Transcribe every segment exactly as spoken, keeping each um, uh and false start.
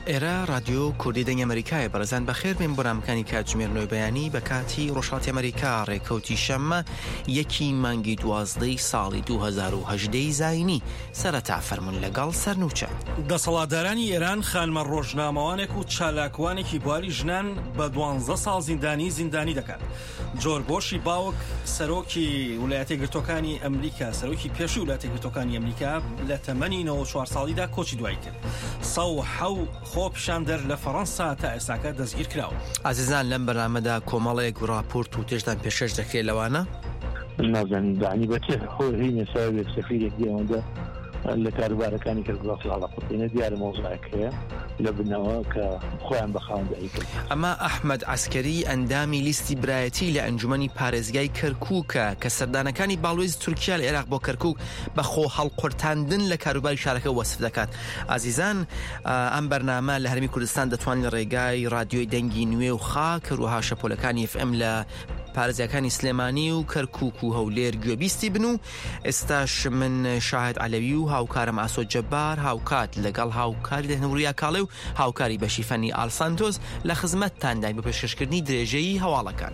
ئێرە رادیۆ کوردی دەنگی ئەمریکایە بەڕێزان بەخێر بێن بۆرامەکانی کاتژمێر بەیانی بە کاتی ڕۆژهەڵاتی ئەمریکا ڕێکەوتی شەممە یەکی مانگی دوازدەی ساڵی دوو هەزار و هەژدە زاینی سەرەتا فەرمون لەگەڵ سەرنووچە. دەسەڵاتدارانی ئێران خانمە ڕۆژنامەوانێک و چالاکوانێکی بواری ژنان بە دوانزە ساڵ زیندانی زیندانی دەکات. جۆر بۆشی باوک سەرۆکی ویلایەتە یەکگرتووەکانی ئەمریکا سەرۆکی پێشووی ویلایەتە یەکگرتووەکانی ئەمریکا لە تەمەنی نۆ و چوار ساڵیدا کۆچی دوای کرد. سە و حەو خۆ پیشاندەر لە فەڕەنسا تا ئێستاکە دەستگیر کراوە. ئازیزان لەم بەرنامەدا کۆمەڵەیەک و راپۆرت و تێشتان پێشەش دەکرێت لەوانە؟ نازانین دانی بەچێ هۆی نەساوێت سەفیرێک دیەوەندە لە کاروبارەکانی کردگڵاسی هەڵاقوتێنە دیارە مۆزوعێک هەیە لە بنەوە کە خۆیان بەخاوەندایی کرد. ئەمە ئەحمەد عەسکەری ئەندامی لیستی برایەتی لە ئەنجومەنی پارێزگای کەرکووکە کە سەردانەکانی باڵوێز تورکیا لە عێراق بۆ کەرکووک بە خۆ هەڵقورتاندن لە کاروباری شارەکە وەسف دەکات. ئازیزان ئەم بەرنامە لە هەرمی کوردستان دەتوانین لە ڕێگای رادیۆی دەنگی نوێ و خاک هەروەها شەپۆلەکانی ئێف ئەم لە پارێزیەکانی سلێمانی و کەرکووک و هەولێر گوێبیستی بن و ئێستاش من شاهد عەلەوی و هاوکارم ئاسۆ جەبار هاوکات لەگەڵ هاوکاری دەهنووریە کاڵێ و هاوکاری بەشی فەنی ئالسانتۆز لە خزمەتتان داین بە پێشکەشکردنی درێژەیی هەواڵەکان.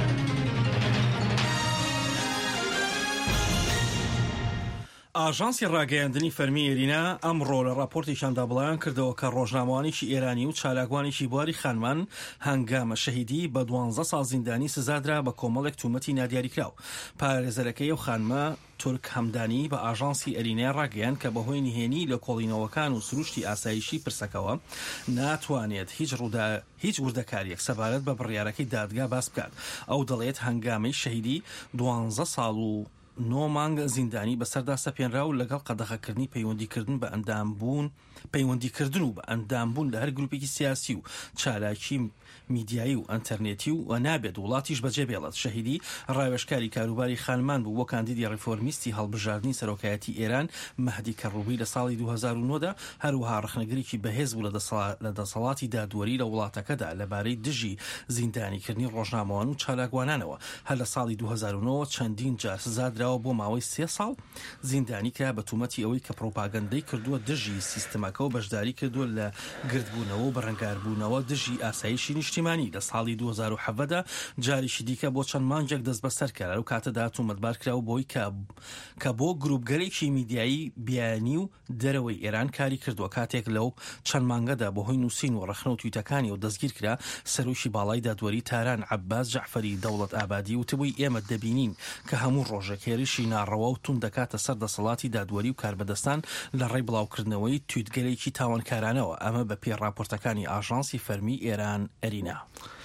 ئاژانسی ڕاگەیاندنی فەرمی ئێرینا ئەمڕۆ لە راپۆرتێکیاندا بڵیان کردەوە کە ڕۆژنامەوانێکی ئێرانی و چالاکوانێکی بواری خانمان هەنگامە شەهیدی بە دوانزە ساڵ زیندانی سزادرا بە کۆمەڵێک تومەتی نادیاریکراو. پارێزەرەکەی و خانمە تورک هەمدانی بە ئاژانسی ئەرینای ڕاگەیان کە بەهۆی نهێنی لە کۆڵینەوەکان و سروشتی ئاسایشی پرسەکەوە ناتوانێت هیچ ڕوودا هیچ وردەکاریەک سەبارەت بە بڕیارەکەی دادگا باس بکات. ئەو دەڵێت هەنگامەی شەهیدی دوانزە ساڵ و نۆ مانگ زیندانی بەسەردا سەپێنرا و لەگەڵ قەدەغەکردنی پەیوەندیکردن بە ئەندامبوون پەیوەندیکردن و بە ئەندامبوون لە هەر گروپێکی سیاسی و چالاکی میدیایی و ئەنتەرنێتی و نابێت وڵاتیش بەجێ بێڵێت. شەهیدی ڕاوێژکاری کاروباری خانمان بوو بۆ کاندیدی ڕیفۆرمیستی هەڵبژاردننی سەرۆکایەتی ئێران مەهدی کەڕوبی لە ساڵی دوو هەزار و نۆدا هەروەها ڕخنەگرێکی بەهێز بوو لە دەسەڵاتی دادوەری لە وڵاتەکەدا لەبارەی دژی زیندانیکردنی ڕۆژنامەوان و چالاکوانانەوە. هەر لە ساڵی دوو هەزار و نۆ چەندین جار سزادراوە بۆ ماوەی سێ ساڵ زیندانی کرا بە تومەتی ئەوەی کە پرۆپاگەندەی کردووە دژی سیستەمەکە و بەشداری کردووە لە گردبوونەوە و بەڕەنگاربوونەوە دژی ئاسایشی نیشتیمانی. لە ساڵی دوو هەزار و حەڤەدا جاریشی دیکە بۆ چەند مانجێک دەست بەسەر کرا و کاتەدا تومەتبار کراوە بۆی کە بۆ گروپگەرێکی میدیایی بیانی و دەرەوەی ئێران کاری کردووە. کاتێک لەو چەند مانگەدا بەهۆی نووسین و ڕەخنە و تویتەکانی و دەستگیر کرا سەرۆکی باڵای دادوەری تاران عەباس جەعفەری دەوڵەت ئابادی وتبووی ئێمە دەبینین کە هەموو ڕۆژێک هێرشی ناڕەوا و تون دەکاتە سەر دەسەڵاتی دادوەری و کاربەدەستان لە ڕێی بڵاوکردنەوەی تویتگەرێکی تاوانکارانەوە. ئەمە بە پێی راپۆرتەکانی ئاژانسی فەرمی ئێران ئەرینا.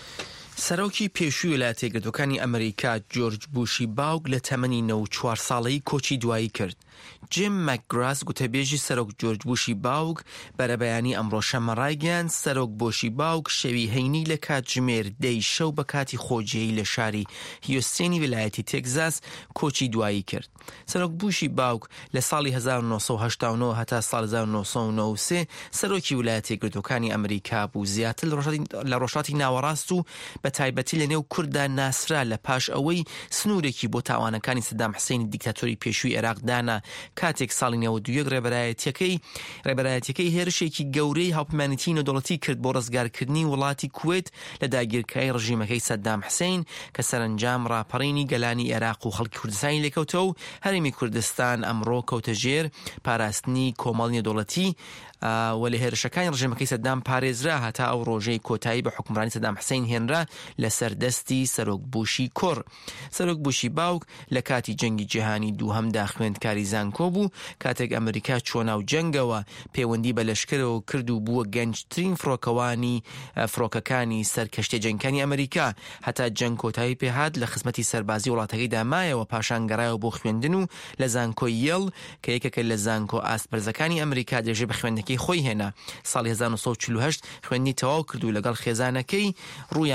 سەرۆکی پێشووی ویلایەتە یەکگرتووەکانی ئەمریکا جۆرج بوشی باوک لە تەمەنی نۆ و چوار ساڵەیی کۆچی دوایی کرد. جیم مەکگراس گوتەبێژی سەرۆک جۆرج بوشی باوک بەرەبەیانی ئەمڕۆ شەمە ڕایگەیاند سەرۆک بۆشی باوک شەوی هەینی لە کاتژمێر دەی شەو بە کاتی خۆجێی لە شاری هیوستێنی ویلایەتی تێکزاس کۆچی دوایی کرد. سەرۆک بوشی باوک لە ساڵی هەزار و نۆ سەد و هەشتا و نۆ هەتا ساڵی هەزار و نۆ سەد و نۆ و سێ سەرۆکی ویلایەتە یەکگرتووەکانی ئەمریکا بوو. زیاتر لە ڕۆژهەڵاتی ناوەڕاست و بە تایبەتی لە نێو کووردا ناسرا لە پاش ئەوەی سنوورێکی بۆ تاوانەکانی سەدام حوسێنی دیکتاتۆری پێشووی عێراق دانا کاتێک ساڵی نەوە و یەک ڕێبەرایەتیەکەی ڕێبەرایەتیەکەی هێرشێکی گەورەی هاوپەیمانیتی نێودەوڵەتی کرد بۆ ڕزگارکردنی وڵاتی کوێت لە داگیرکاری ڕژیمەکەی سەدام حوسێن کە سەرنجام ڕاپەڕینی گەلانی عێراق و خەڵکی کوردستانی لێکەوتەوە و هەرێمی کوردستان ئەمڕۆ کەوتە ژێر پاراستنی کۆمەڵ نێودەوڵەتی و لە هێرشەکانی ڕژیمەکەی سەدام پارێزرا هەتا ئەو ڕۆژەی کۆتایی بە حکومڕانی سەدام حوسێن هێنرا لەسەر دەستی سەرۆک بوشی کوڕ. سەرۆک بوشی باوک لە کاتی جەنگی جیهانی دووهەمدا خوێندکاری زانکۆ بوو کاتێک ئەمریکا چۆ ناو جەنگەوە پەیوەندی بە لەشکرەوە کرد و بووە گەنجترین فڕۆکەوانی فڕۆکەکانی سەر کەشتیە جەنگەکانی ئەمریکا هەتا جەنگ کۆتایی پێهات لە خزمەتی سەربازی وڵاتەکەی دامایەوە پاشان گەڕایەوە بۆ خوێندن و لە زانکۆی یەڵ کە یەکێکە لە زانکۆ ئاسپەرزەکانی ئەمریکا دێژێ بە خوێندنەکەی خۆی هێنا. ساڵی هەزار و نۆ سەد و چل و هەشت خوێندنی تەواو کرد و لەگەڵ خێزانەکەی ڕوویان کرد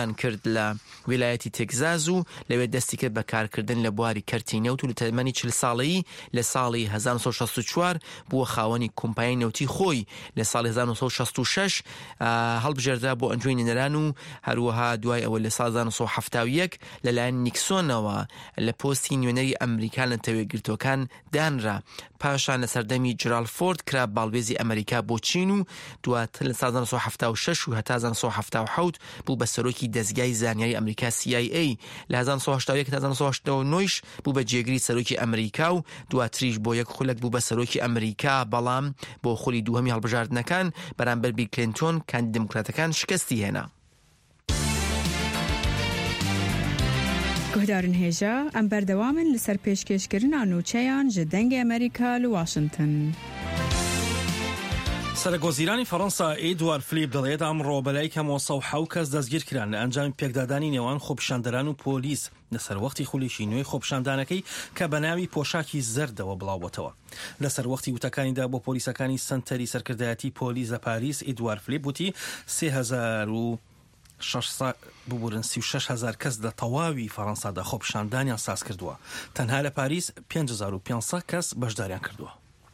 کرد لە ویلایەتی تێکزاز و لەوێ دەستی کرد بە کارکردن لە بواری کەرتینەوت و لە تەمەنی چل ساڵەیی لە ساڵی هەزار و نۆ سەد و شەست و چوار بووە خاوەنی کۆمپانیای نەوتی خۆی. لە ساڵی هەزار و نۆ سەد و شەست و شەش هەڵبژێردرا بۆ ئەنجومی نێنەران و هەروەها دوای ئەوە لە ساڵ هەزار و نۆ سەد و هەفتاد و یەک لەلایەن نیکسۆنەوە لە پۆستی نوێنەری ئەمریکا لە تەوێگرتوەکان دانرا. پاشان لە سەردەمی جرالفۆرد کرا باڵبێزی ئەمریکا بۆ چین و دواتر لە ساڵ هەزار و نۆ سەد و هەفتاد و شەش و هەتا هەزار و نۆ سەد و هەفتاد و حەوت بوو بە سەرۆکی دەزگای زانیاری ئەمریکا سی آی ئەی. لە هەزار و نۆ سەد و هەشتا و یەک تا هەزار و نۆ سەد و هەشتا و نۆ بوو بە جێگری سەرۆکی ئەمریکا و دواتریش بۆ یەک خولەک بوو بە سەرۆکی ئەمریکا، بەڵام بۆ خولی دووهەمی هەڵبژاردنەکان بەرامبەر بیل کلینتۆن کاندیدای دموکراتەکان شکستی هێنا. گهدارن هێژە ئەم بەردەوامن لەسەر پێشکەشکردنا نوچەیان ji دەنگی ئەمریکا لە واشنگتن. سەرۆکوەزیرانی فەڕەنسا ئێدوارد فلیپ دەڵێت ئەمڕۆ بەلای کەمەوە سەد و حەوت کەس دەستگیر کران لە ئەنجامی پێکدادانی نێوان خۆپیشاندەران و پۆلیس لەسەر وەختی خولێکی نوێی خۆپیشاندانەکەی کە بە ناوی پۆشاکی زەردەوە بڵاوبووەتەوە. لەسەر وەختی وتەکانیدا بۆ پۆلیسەکانی سنتەری سەرکردایەتی پۆلیس لە پاریس ئێدوارد فلیپ وتی سێ هەزار و ببورن سی و شەش هەزار کەس لە تەواوی فەڕەنسادا خۆپیشاندانیان ساز کردووە. تەنها لە پاریس پێنج هەزار و پێنجسەد کەس بەشداریان کردووە.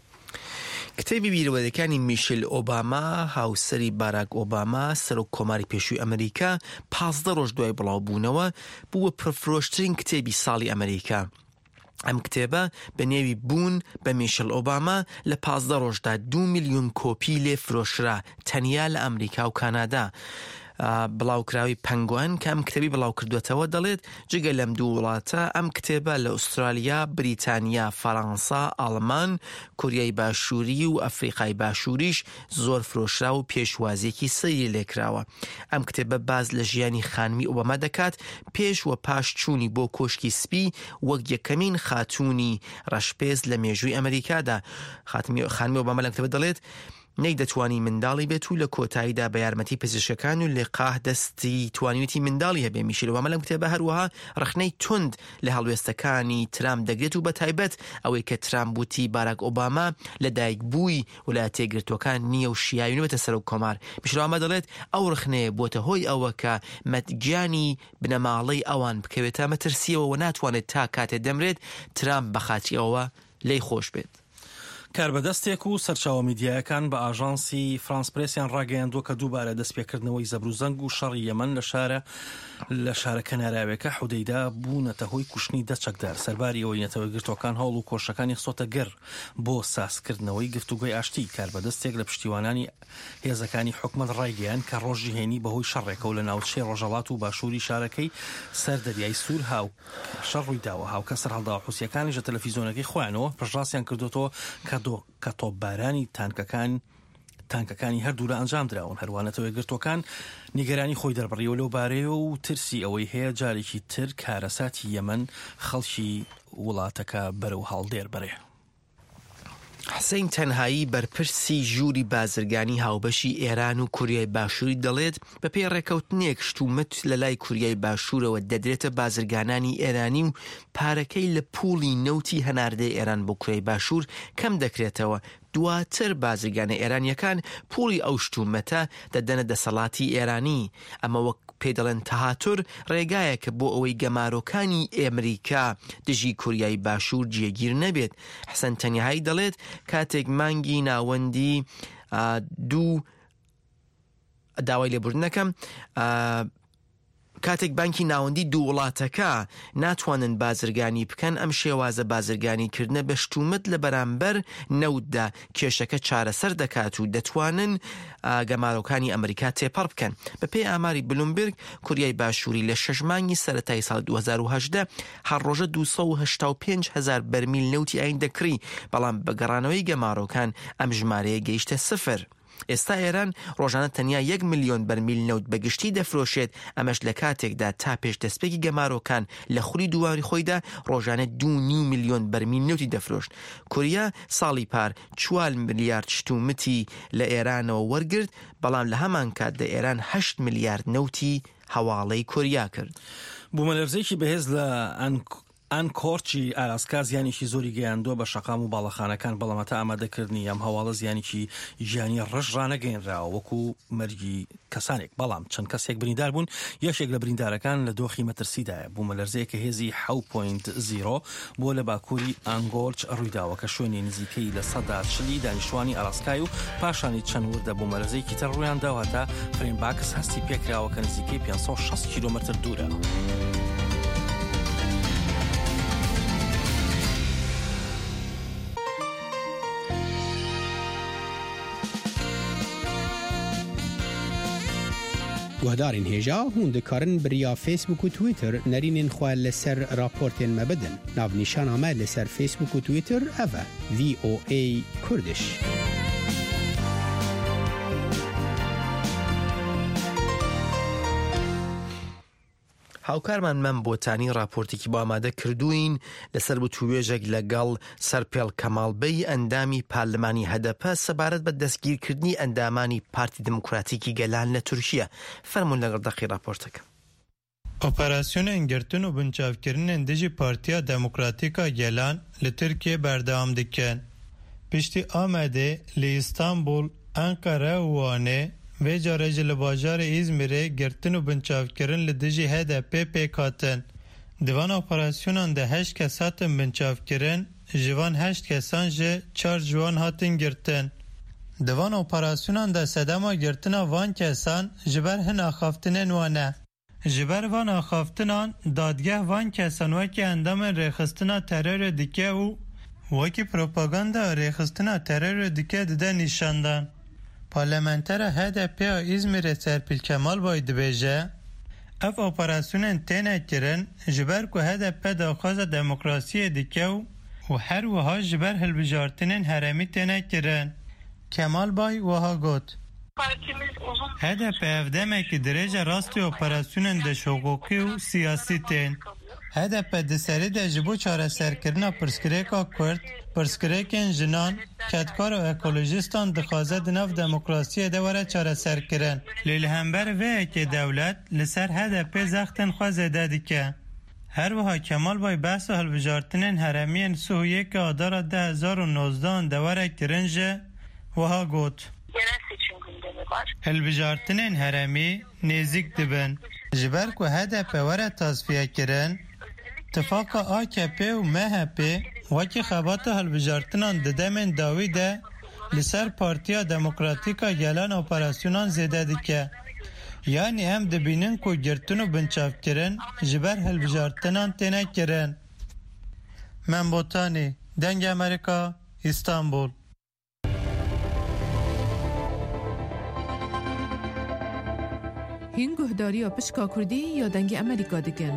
کتێبی بیرەوەریەکانی میشل ئۆباما، هاوسەری باراک ئۆباما، سەرۆک کۆماری پێشووی ئەمریکا، پازدە ڕۆژ دوای بڵاوبوونەوە بووە پرفرۆشترین کتێبی ساڵی ئەمریکا. ئەم کتێبە بە نێوی بوون بە میشل ئۆباما لە پازدە ڕۆژدا دو میلیۆن کۆپی لێ فرۆشرا تەنیا لە ئەمریکا و کانادا. بڵاوکراوی پەنگوان کە ئەم کتێبی بڵاو کردوێتەوە دەڵێت جگە لەم دوو وڵاتە ئەم کتێبە لە ئوسترالیا، بریتانیا، فەڕەنسا، ئاڵمان، کوریای باشووری و ئەفریقای باشووریش زۆر فرۆشرا و پێشوازیەکی سەیری لێکراوە. ئەم کتێبە باز لە ژیانی خانمی ئۆباما دەکات پێش و پاش چوونی بۆ کۆشکی سپی وەک یەکەمین خاتوونی ڕەشپێز لە مێژووی ئەمریکادا. خانمی ئۆباما لەم کتێبە دەڵێت نەی دەتوانی منداڵی بێت و لە کۆتاییدا بە یارمەتی پزیشکەکان و لێقاه دەستی توانیوتی منداڵی هەبێ. میشل ئۆباما لەم کتێبە هەروەها ڕخنەی تند لە هەڵوێستەکانی ترامپ دەگرێت و بە تایبەت ئەوەی کە ترامپ بوتی باراک ئۆباما لە دایک بووی ویلایەتە یەکگرتووەکان نییە و شیاوی نوێتە سەرۆک کۆمار. میشل ئۆباما دەڵێت ئەو ڕخنەیە بۆتە هۆی ئەوە کە مەتگیانی بنەماڵەی ئەوان بکەوێتە مەترسیەوە و ناتوانێت تا کاتێ دەمرێت ترامپ بەخاتی ئەوە لی خۆش بێت. کاربەدەستێک و سەرچاوە میدیایەکان بە ئاژانسی فرانس پرێسیان ڕاگەیاندووە کە دووبارە دەستپێکردنەوەی زەبروزەنگ و شەڕی یەمەن لە شارە لە شارە کەناراوێکە حودەیدا بوونەتە هۆی کوشتنی دە چەکدار. سەرباری ئەوەی نەتەوەگرتوەکان هەوڵ و کۆشەکانی خسۆتە گەر بۆ سازکردنەوەی گفتوگۆی ئاشتی. کاربەدەستێک لە پشتیوانانی هێزەکانی حکومەت ڕایگەیان کە ڕۆژی هێنی بەهۆی شەڕێکە و لە ناوچەی ڕۆژهەڵات و باشووری شارەکەی سەر دەریای سوور هاو شەڕ ڕوویداوە. هاوکە سەرهەڵدا حوسیەکانی ژە تەلەڤیزۆنەکەی خۆیانەوە پشتڕاستیان کردوتەوە کە تۆپبارانی تانکەکان تانکەکانی هەردوو لە ئەنجام دراون. هەروانەتەوەی گرتوەکان نیگەرانی خۆی دەربڕیەوە لەو بارەیە و ترسی ئەوەی هەیە جارێکی تر کارەساتی یەمەن خەڵکی وڵاتەکە بەرەو هەڵدێر بەرێ. حسین تەنهایی بەرپرسی ژووری بازرگانی هاوبەشی ئێران و کوریای باشووری دەڵێت بە پێی ڕێکەوتنێک شتومەت لە لای کوریای باشوورەوە دەدرێتە بازرگانانی ئێرانی و پارەکەی لە پوڵی نەوتی هەناردەی ئێران بۆ کوریای باشوور کەم دەکرێتەوە. دواتر بازرگانە ئێرانیەکان پوڵی ئەو شتومەتە دەدەنە دەسەڵاتی ئێرانی. ئەمە وەک پێی دەڵێن تەهاتر ڕێگایەکە بۆ ئەوەی گەمارۆکانی ئەمریکا دژی کوریای باشوور جێگیر نەبێت. حەسەن تەنیایی دەڵێت کاتێک مانگی ناوەندی دوو داوای لێبوردنەکەم کاتێک بانکی ناوەندی دوو وڵاتەکە ناتوانن بازرگانی بکەن ئەم شێوازە بازرگانیکردنە بە شتومەت لە بەرامبەر نەوتدا کێشەکە چارەسەر دەکات و دەتوانن گەمارۆکانی ئەمریکا تێپەڕ بکەن. بە پێی ئاماری بلومبرگ کوریای باشووری لە شەش مانگی سەرەتای ساڵ دوو هەزار و هەژدە هەر ڕۆژە دووسەد و هەشتا و پێنج هەزار بەرمیل نەوتی ئاین دەکڕی، بەڵام بە گەڕانەوەی گەمارۆکان ئەم ژمارەیە گەیشتە سفر. ئێستا ئێران ڕۆژانە تەنیا یەک ملیۆن بەرمیل نەوت بەگشتی دەفرۆشێت، ئەمەش لە کاتێکدا تا پێش دەستپێکی گەمارۆکان لە خولی دوواری خۆیدا ڕۆژانە دوو نیو ملیۆن بەرمیل نەوتی دەفرۆشت. کوریا ساڵی پار چوار ملیارد شتومەتی لە ئێرانەوە وەرگرت، بەڵام لە هەمان کاتدا ئێران هەشت ملیارد نەوتی هەواڵەی کوریا کرد. بوومەلەرزەیەکی بەهێز لە ئانکۆرچی ئالاسکا زیانێکی زۆری گەیاندووە بە شەقام و باڵەخانەکان، بەڵامەتە ئامادەکردنی ئەم هەواڵە زیانێکی ژیانی ڕەش ڕانەگەیەنراوە وەکو مەرگی کەسانێک، بەڵام چەند کەسێک بریندار بوون. یەکێک لە بریندارەکان لە دۆخی مەترسیدایە. بوومەلەرزەیەک کە هێزی حەوت پۆینت زیرۆ بۆ لە باکووری ئانگۆرچ ڕوویداوە کە شوێنی نزیکەی لە سەدا چلی دانیشتوانی ئالاسکای و پاشانی چەند وردە بوومەلەرزەیەکی تر ڕوویان داواتە فرێمباکس هەستی پێکراوە کە نزیکەی پێنج سەد و شەست کیلۆمەتر دوورە. گوهدارین هێژا هون دکارن بریا فیسبوک و تویتر نرینین خواه لسر راپورتین مبدن. ناو نیشان همه لسر فیسبوک و تویتر اوه وی او ای کردش. هاوکارمان من بۆتانی راپۆرتێکی بۆ ئامادە کردوین لەسەر بتوێژێک لەگەڵ سەرپێڵ کەماڵبەی ئەندامی پارلەمانی هەدەپە سەبارەت بە دەستگیرکردنی ئەندامانی پارتی دموکراتیکی گەلان لە تورکیە. فەرموون لەگەڵ دەقی راپۆرتەکە. ئۆپەراسیۆنên girtin û binçavkirinên dijî Partiya Demokratîk a Gelan li Tirkiye berdewam dikin. Piştî Amedê, li İstanbul, Ankara û Wanê vê carê ji li bajarê İzmîrê girtin û binçavkirin li dijî H D P pêk hatin. Di van operasyûnan de heşt kes hatin binçavkirin, ji van heşt kesan jî çar ji wan hatin girtin. Di van operasyûnan de sedema girtina van kesan ji ber hin axaftinên wan e. Ji ber van axaftinan dadgeh van kesan wekî endamên rêxistina terorê dike û wekî propaganda rêxistina terorê dike dide nîşandan. Parlamentera H D P a İzmir'e Serpil Kemalbay dibêje, ev operasyonên têne kirin ji ber ku H D P daxwaza demokrasiyê dike û her wiha ji ber hilbijartinên herêmî têne kirin. Kemalbay wiha got. H D P ev demekî dirêja rastî operasyonên deşogokî û siyasî tên. H D P di serî de ji bo çareserkirina pirsgirêka Kurd, pirsgirêkên jinan, ketkar û ekolojistan dixwaze di nav demokrasiyê de were çareserkirin. Lê li hember vê yekê dewlet li ser H D P zextên xwe zêde dike. Her wiha Kemalbay behsa hilbijartinên herêmiyên Sûhiyê adara de hezar û nozdehan de were kirin jî wiha got. Hilbijartinên herêmî nêzik dibin. Ji ber ku H D P were tasfiye kirin, Tifaka A K P û M H P wekî xebata hilbijartinan di demên dawî de li ser Partiya Demokratîk a Gelan operasyûnan zêde dike. Yani em dibînin ku girtin û binçavkirin ji ber hilbijartinan têne kirin. Min Botanî, Dengê Amerîka, İstanbul. هین گهداری یا پشکا کردی یا دنگ امریکا دیگن؟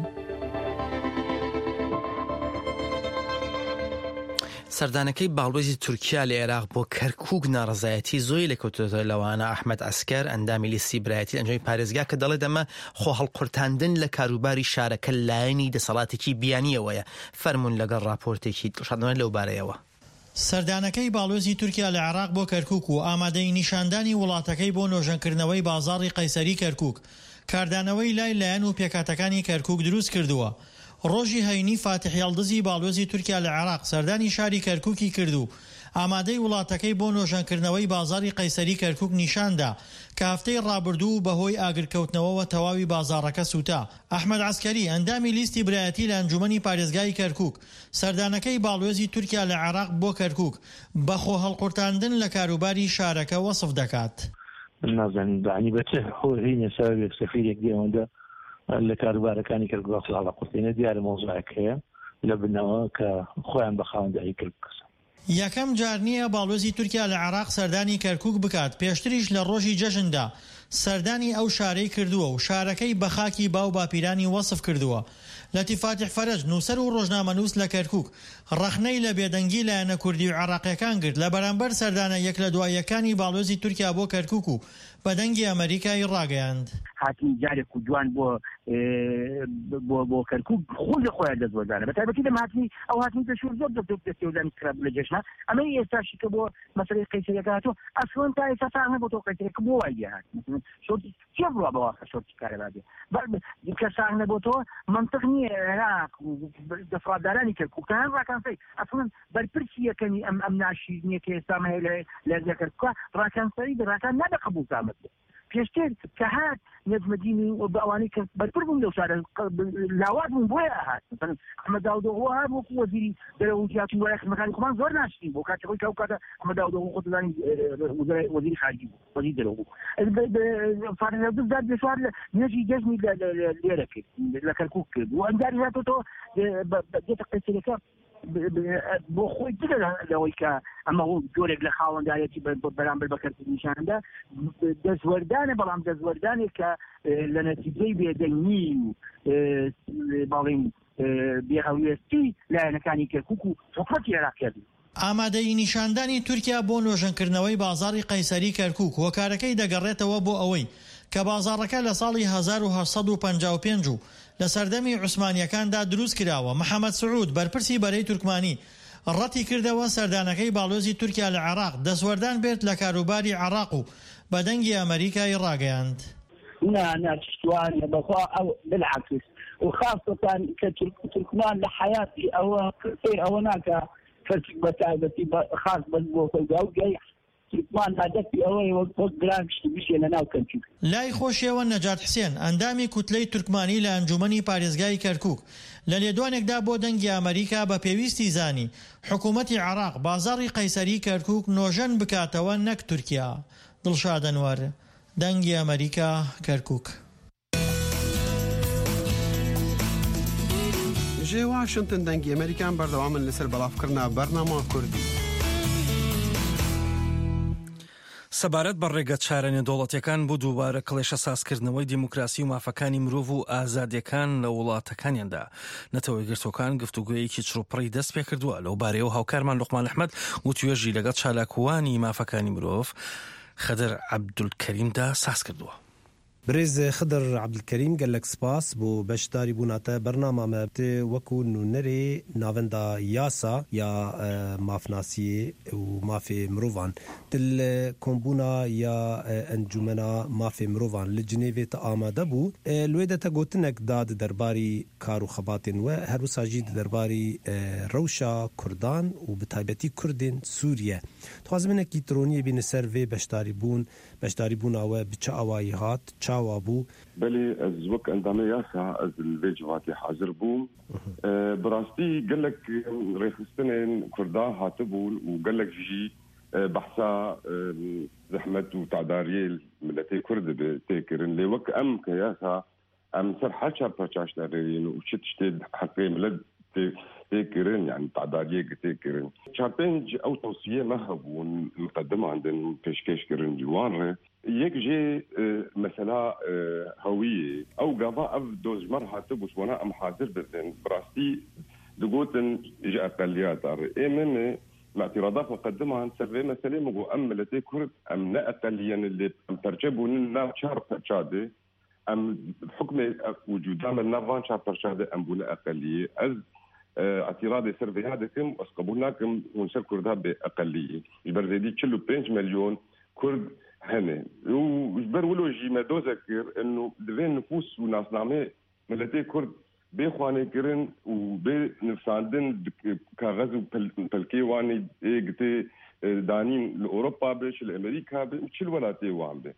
سەردانەکەی باڵوێزی تورکیا لە عێراق بۆ کەرکووک ناڕەزایەتی زۆی لەکەوتووەتە لەوانە ئەحمەد عەسکەر ئەندامی لیستی برایەتی ئەنجومی پارێزگا کە دەڵێت ئەمە خۆ هەڵقورتاندن لە کاروباری شارەکە لایەنی دەسەڵاتێکی بیانیەوەیە. فەرموون لەگەڵ راپۆرتێکی شادوانە لەو بارەیەوە. سەردانەکەی باڵوێزی تورکیا لە عێراق بۆ کەرکووک و ئامادەی نیشاندانی وڵاتەکەی بۆ نۆژەنکردنەوەی بازاڕی قەیسەری کەرکووک کاردانەوەی لای لایەن و پێکاتەکانی کەرکووک دروست کردووە. ڕۆژی هەینی فاتح یەڵدزی باڵوێزی تورکیا لە عێراق سەردانی شاری کەرکووکی کردو ئامادەی وڵاتەکەی بۆ نۆژەنکردنەوەی بازاڕی قەیسەری کەرکووک نیشاندا کە هەفتەی ڕابردوو بەهۆی ئاگرکەوتنەوەوە تەواوی بازاڕەکە سوتا. ئەحمەد عەسکەری ئەندامی لیستی برایەتی لە ئەنجومەنی پارێزگای کەرکووک سەردانەکەی باڵوێزی تورکیا لە عێراق بۆ کەرکووک بە خۆ هەڵقورتاندن لە کاروباری شارەکە وەسف دەکات. نازانین دانی بەچە هۆرینە سەبەبێک سەفیرێک دێوەندە لە کاروبارەکانی کەرکووک هەڵقورتێنە دیارە مۆزوعێک هەیە لە بنەوە کە خۆیان بە خاوەندایی کرد کەسە. یەکەم جار نییە باڵوێزی تورکیا لە عێراق سەردانی کەرکووک بکات. پێشتریش لە ڕۆژی جەژندا سەردانی ئەو شارەی کردووە و شارەکەی بە خاکی باو باپیرانی وەسف کردووە. لەتی فاتح فەرەج نووسەر و ڕۆژنامەنووس لە کەرکووک ڕەخنەی لە بێدەنگی لایەنە کوردی و عێراقیەکان گرت لە بەرامبەر سەردانە یەک لە دواییەکانی باڵوێزی تورکیا بۆ کەرکووک و بە دەنگی ئەمریکای ڕاگەیاند. هاتنی جارێک و جوان بۆ بۆ بۆ کەرکووک خۆی لە خۆیان دەستوەدانە بە تایبەتی لەم هاتنی ئەو هاتنی دەشور زۆر دەستێوزانی کرا لە جێژنا ئەمە ئێستاشی کە بۆ مەسەلەی قەیسەریەکە هاتووە ئەسڵەن تا ئێستا تا هەمە بۆ تۆ قەیسەریەکە بۆ وای هات من شورتی چه بوا بواقع شورتی کارەبابێ کەسان نەبووەوە منطق نییە عێراق دەفرادارانی کەرکووکان ڕاکانسەی ئەفڵن بەرپرسی یەکەمی ئەم ئەم ناشیرنیە کە ئێستا هەیە لە لەرزەکەرکووە ڕاکانسەری ڕاکان نابێ قبوڵ زامت پێشتر کە هات نەجمەدینی بە ئەوانەی کە بەرپر بوون لەو شارە لاوات بوون بۆیە هات ئەحمەد داودۆغڵ هات وەکو وەزیری دەرەوەجیاتی وەلای خزمەتخانەی کوردستان زۆر ناشرین بۆ کاتێک ئەو کاتە ئەحمەد داودۆغڵ خۆ دەزانی وەزیری خارجی بوو وەزیری دەرەوە بوو فارێزادوو زار بێشوار لە نوێژی جەژنی لێرە کرد لە کەرکووک کرد و ئەنجاری هاتۆتەوە دێتە قەیسەریەکە بۆ خۆی دیگە لەوەی کە ئەمە جۆرێک لە خاوەندایەتی بەرامبەر بە کەرکووکیشاندا دەستوەردانە بەڵام دەستوەردانێک کە لە نەتیجەی بێدەنگی و باڵین بێهەویستی لایەنەکانی کەرکووک و حکومەتی عێراق کردن. ئامادەی نیشاندانی تورکیا بۆ نۆژەنکردنەوەی بازاڕی قەیسەری کەرکووک هۆکارەکەی دەگەڕێتەوە بۆ ئەوەی کە بازاڕەکە لە ساڵی هەزار و هەشت سەد و پەنجا و پێنج و لە سەردەمی عوسمانیەکاندا دروست کراوە. محەممەد سعود بەرپرسی بەرەی تورکمانی ڕەتی کردەوە سەردانەکەی باڵۆزی تورکیا لە عێراق دەسوەردان بێت لە کاروباری عێراق و بەدەنگی ئەمریکای ڕاگەیاند. نا ناچوانە بەخوا ئەو بالعکس وخاصەتان کە تورکمان لە حیاتی ئەوە سیر ئەوە ناکە کەچێک بەتایبەتی خاص بەس بۆ خۆی گاوگەی تورکمان هەدەفی ئەوەی وەک گران شتی بشێنە ناو کەرکووک. لای خۆشیەوە نەجات حسێن ئەندامی کوتلەی تورکمانی لە ئەنجومەنی پارێزگای کەرکووک لە لێدوانێکدا بۆ دەنگی ئەمریکا بە پێویستی زانی حکوومەتی عێراق بازاڕی قەیسەری کەرکووک نۆژەن بکاتەوە نەک تورکیا. دڵشاد ئەنوەر دەنگی ئەمریکا کەرکووک. ژێ واشنتن دەنگی ئەمریکان بەردەوامن لەسەر بەڵافکردنا بەرنامە کوردی. سەبارەت بە ڕێگە چارەنێ دەوڵەتیەکان بۆ دووبارە کڵێشە سازکردنەوەی دیموکراسی و مافەکانی مرۆڤ و ئازادیەکان لە وڵاتەکانیاندا نەتەوەی گرتوەکان گفتوگویەکی چڕوپڕی دەست پێ کردووە. لەو بارەیەوە هاوکارمان لوقمان ئەحمەد و توێژی لەگەڵ چالاکوانی مافەکانی مرۆڤ خەدر عەبدولکەریمدا ساز کردووە. برێز خدر عەبدولکەریم gelek spas بۆ بەشداری بووناتە بەرنامە تێ وەکو نونەرێ ناوەندا یاسا یا مافناسیێ و مافێ مرۆڤان دل کۆمبوونا یا ئەنجومەنا مافێ مرۆڤان لە جنێڤێ تە ئامادە بوو لێ دەتە گوتنێک داد دەرباری کار و خەباتێن وە هەروساژی دەرباری ڕەوشا کوردان و بەتایبەتی کوردên سووریە توازمنێکی ترۆنیە بینە سەر vê بەشداری بوون بەشداری بووناوە بچە ئاوایی هات چاوا بوو بەێ ئەز وەک ئەندامە یاسا ئەز لێ جواتی حاضر بووم بڕاستی gelek ڕێخستنên کووردا هاتبوون و gelek jî بەحسا زەحمەت و تعداریê milletê Kurd têkirin lê wek em ke yasa em ser her çar parçaş derêrîn û çi tiştê heqê millet têkirin yani تعداریê têkirin çar pênc ew tewsiye me hebûn muqeddiman din pêşkêşkirin ciwan re yek jê mesela hewiyê ew gava ev dozmer hatibû wana em hazir bibin birastî digotin ji eqeliyata re ê min الاعتراضات مقدمة سر مسألة مغو أم ملتي كرد أم لا أقليا اللي ترجبون لنا شهر برشادة أم بحكم وجود من نافان شهر برشادة أم بنا أقلية أز اعتراض سر في هذا كم أسقبوناكم ونسر كردها بأقلية جبر زيدي كله بينج مليون كرد هنا وجبر ولو جي ما دو ذكر إنه دوين نفوس وناس نعمة ملتي كرد بخواني كرن وبنفساندن كغزو بالكيواني ايجتي دانين لاوروبا بش لامريكا بشل ولاتي وان به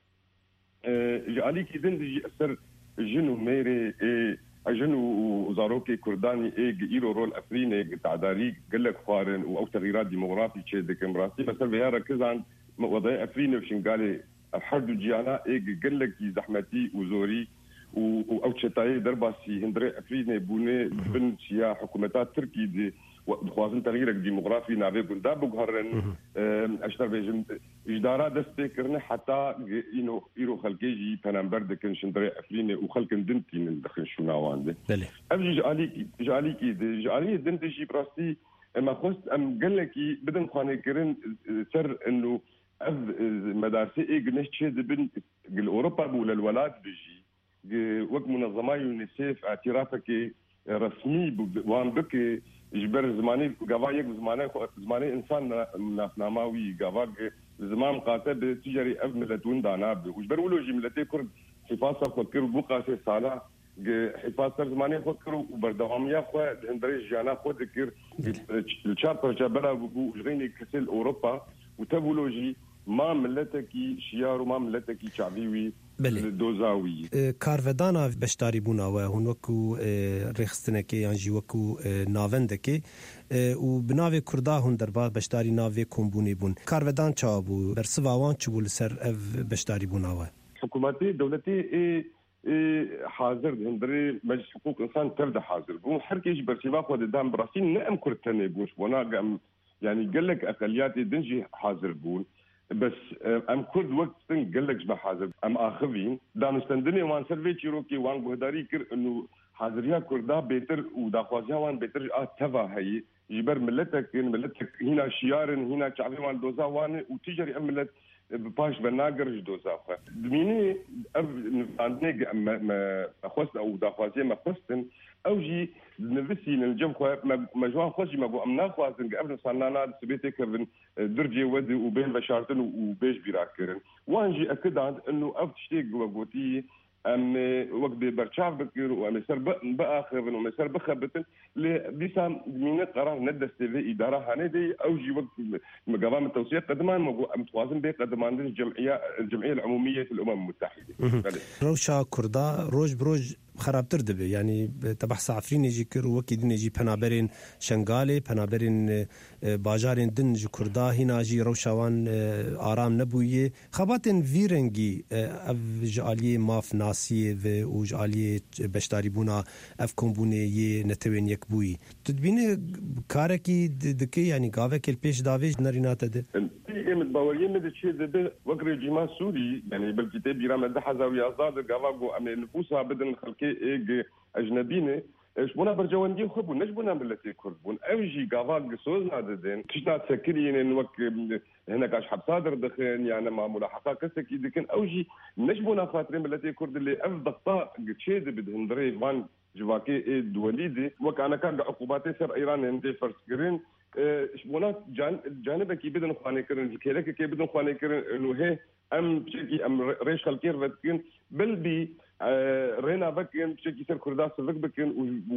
جالي كيدن دي اثر جنو ميري اي جنو وزاروكي كرداني اي ايرو رول افريني تعداري قال لك فارن او تغييرات ديموغرافي تشي دك مراسي مثلا بها ركز عن وضعيه افريني وشنغالي الحرب جيانا اي قال لك زحمتي وزوري و او تشتاي درباسي هندري افريني بوني بن سيا حكومات تركي دي خوازن تغيير ديموغرافي نافي بندا بغهرن اشتر بيجم اجدارا دستكرنا حتى انه يرو خلقيجي بنامبر دكن شندري افريني وخلقن دنتي من دخل شناوان دي ابجي جالي جالي كي جالي دنتي شي براستي ما خص ام قال لك بدن خاني كرن سر انه مدارسي ايجنش تشي بن اوروبا ولا الولاد بيجي وقت منظمة يونيسيف اعترافك رسمي وان بك جبر زماني قوايق زماني زماني انسان نافناماوي قواق زمان قاتل تجاري أف ملت وندانا وجبر ولوجي ملتي كرد حفاظة فكر بقاسي صالح حفاظة زماني فكر وبردوامية خو هندري جانا خو ذكر الشابتر جبرا وجغيني كسل أوروبا وتبولوجي ما ملتكي شيار وما ملتكي شعبيوي دوزاوي کارودانا بشتاری بونا و هنوکو رخستنکی یانجی وکو ناوندکی و بناوی کردا هون دربار بشتاری ناوی کمبونی بون کارودان چابو برسواوان چبول سر اف بشتاری بونا و حکومتی دولتی حاضر هندري مجلس حقوق انسان تبدا حاضر بون حركه برسيبا خود دام براسين نعم كرتني بوش وانا يعني قال لك اقليات دنجي حاضر بون بس ام كرد وقت قال لك شبه حاضر ام اخذين دانستندني وان سيرفي تشيروكي وان بهداري كر انه حاضريا كردا بيتر وداخوازيا وان بيتر اه تفا هي جبر ملتك ملتك هنا شيار هنا شعبي وان دوزا وان وتجري ام ملت باش بناقر دوزا دميني عندنا ما خص او داخوازيا ما خصن اوجي نفسي نجم خو مجموعه خوشي ما بو امنا خوازن قبل صنانا سبيتي كرن درجي ودي وبين بشارتن وبيش بيراكرن وانجي اكد انه اف تشتيق وقوتي ام وقت برشاف بكير ومسر باخر ومسر بخبتن لبسام من قرار ندس تي اداره هندي اوجي وقت مقام التوثيق قدمان متوازن به قدمان الجمعيه الجمعيه العموميه في الامم المتحده روشا كردا روج بروج خرابتر دبه يعني تبع سعفرين يجي كر وكيد يجي بنابرين شنغالي بنابرين باجارين دن جي كردا هنا جي روشاوان آرام نبويه خباتن فيرنجي اف جاليه ماف ناسيه و جاليه بشتاري بونا اف كومبوني نتوين يكبوي تدبين كاركي دكي يعني قاوك البيش دافيج ناريناتا ده يمد باوريه مد شي ده وقري جيما سوري يعني بالكتاب يرام ده حزاوي ازاد قاواغو ام نفوسها بدن خلق ايج اجنبينه شبونا برجواندي خبو نجبونا ملتي كربون اوجي قافاق سوزنا ددين كشنا تسكرين وك هناك اش حب صادر دخن يعني ما ملاحقه كسكي لكن اوجي نجبونا خاطرين ملتي كرد اللي افضل تشيد بدهندري فان جواكي دوليدي وك انا كان عقوباتي سر ايران عندي فرسكرين شبونا جانب كي بدن خواني كرن كيلك كي بدن خواني كرن انه هي ام بشكي ام ريش خلكير بدكن بلبي رينا بكن بشكل سر كرداس بكن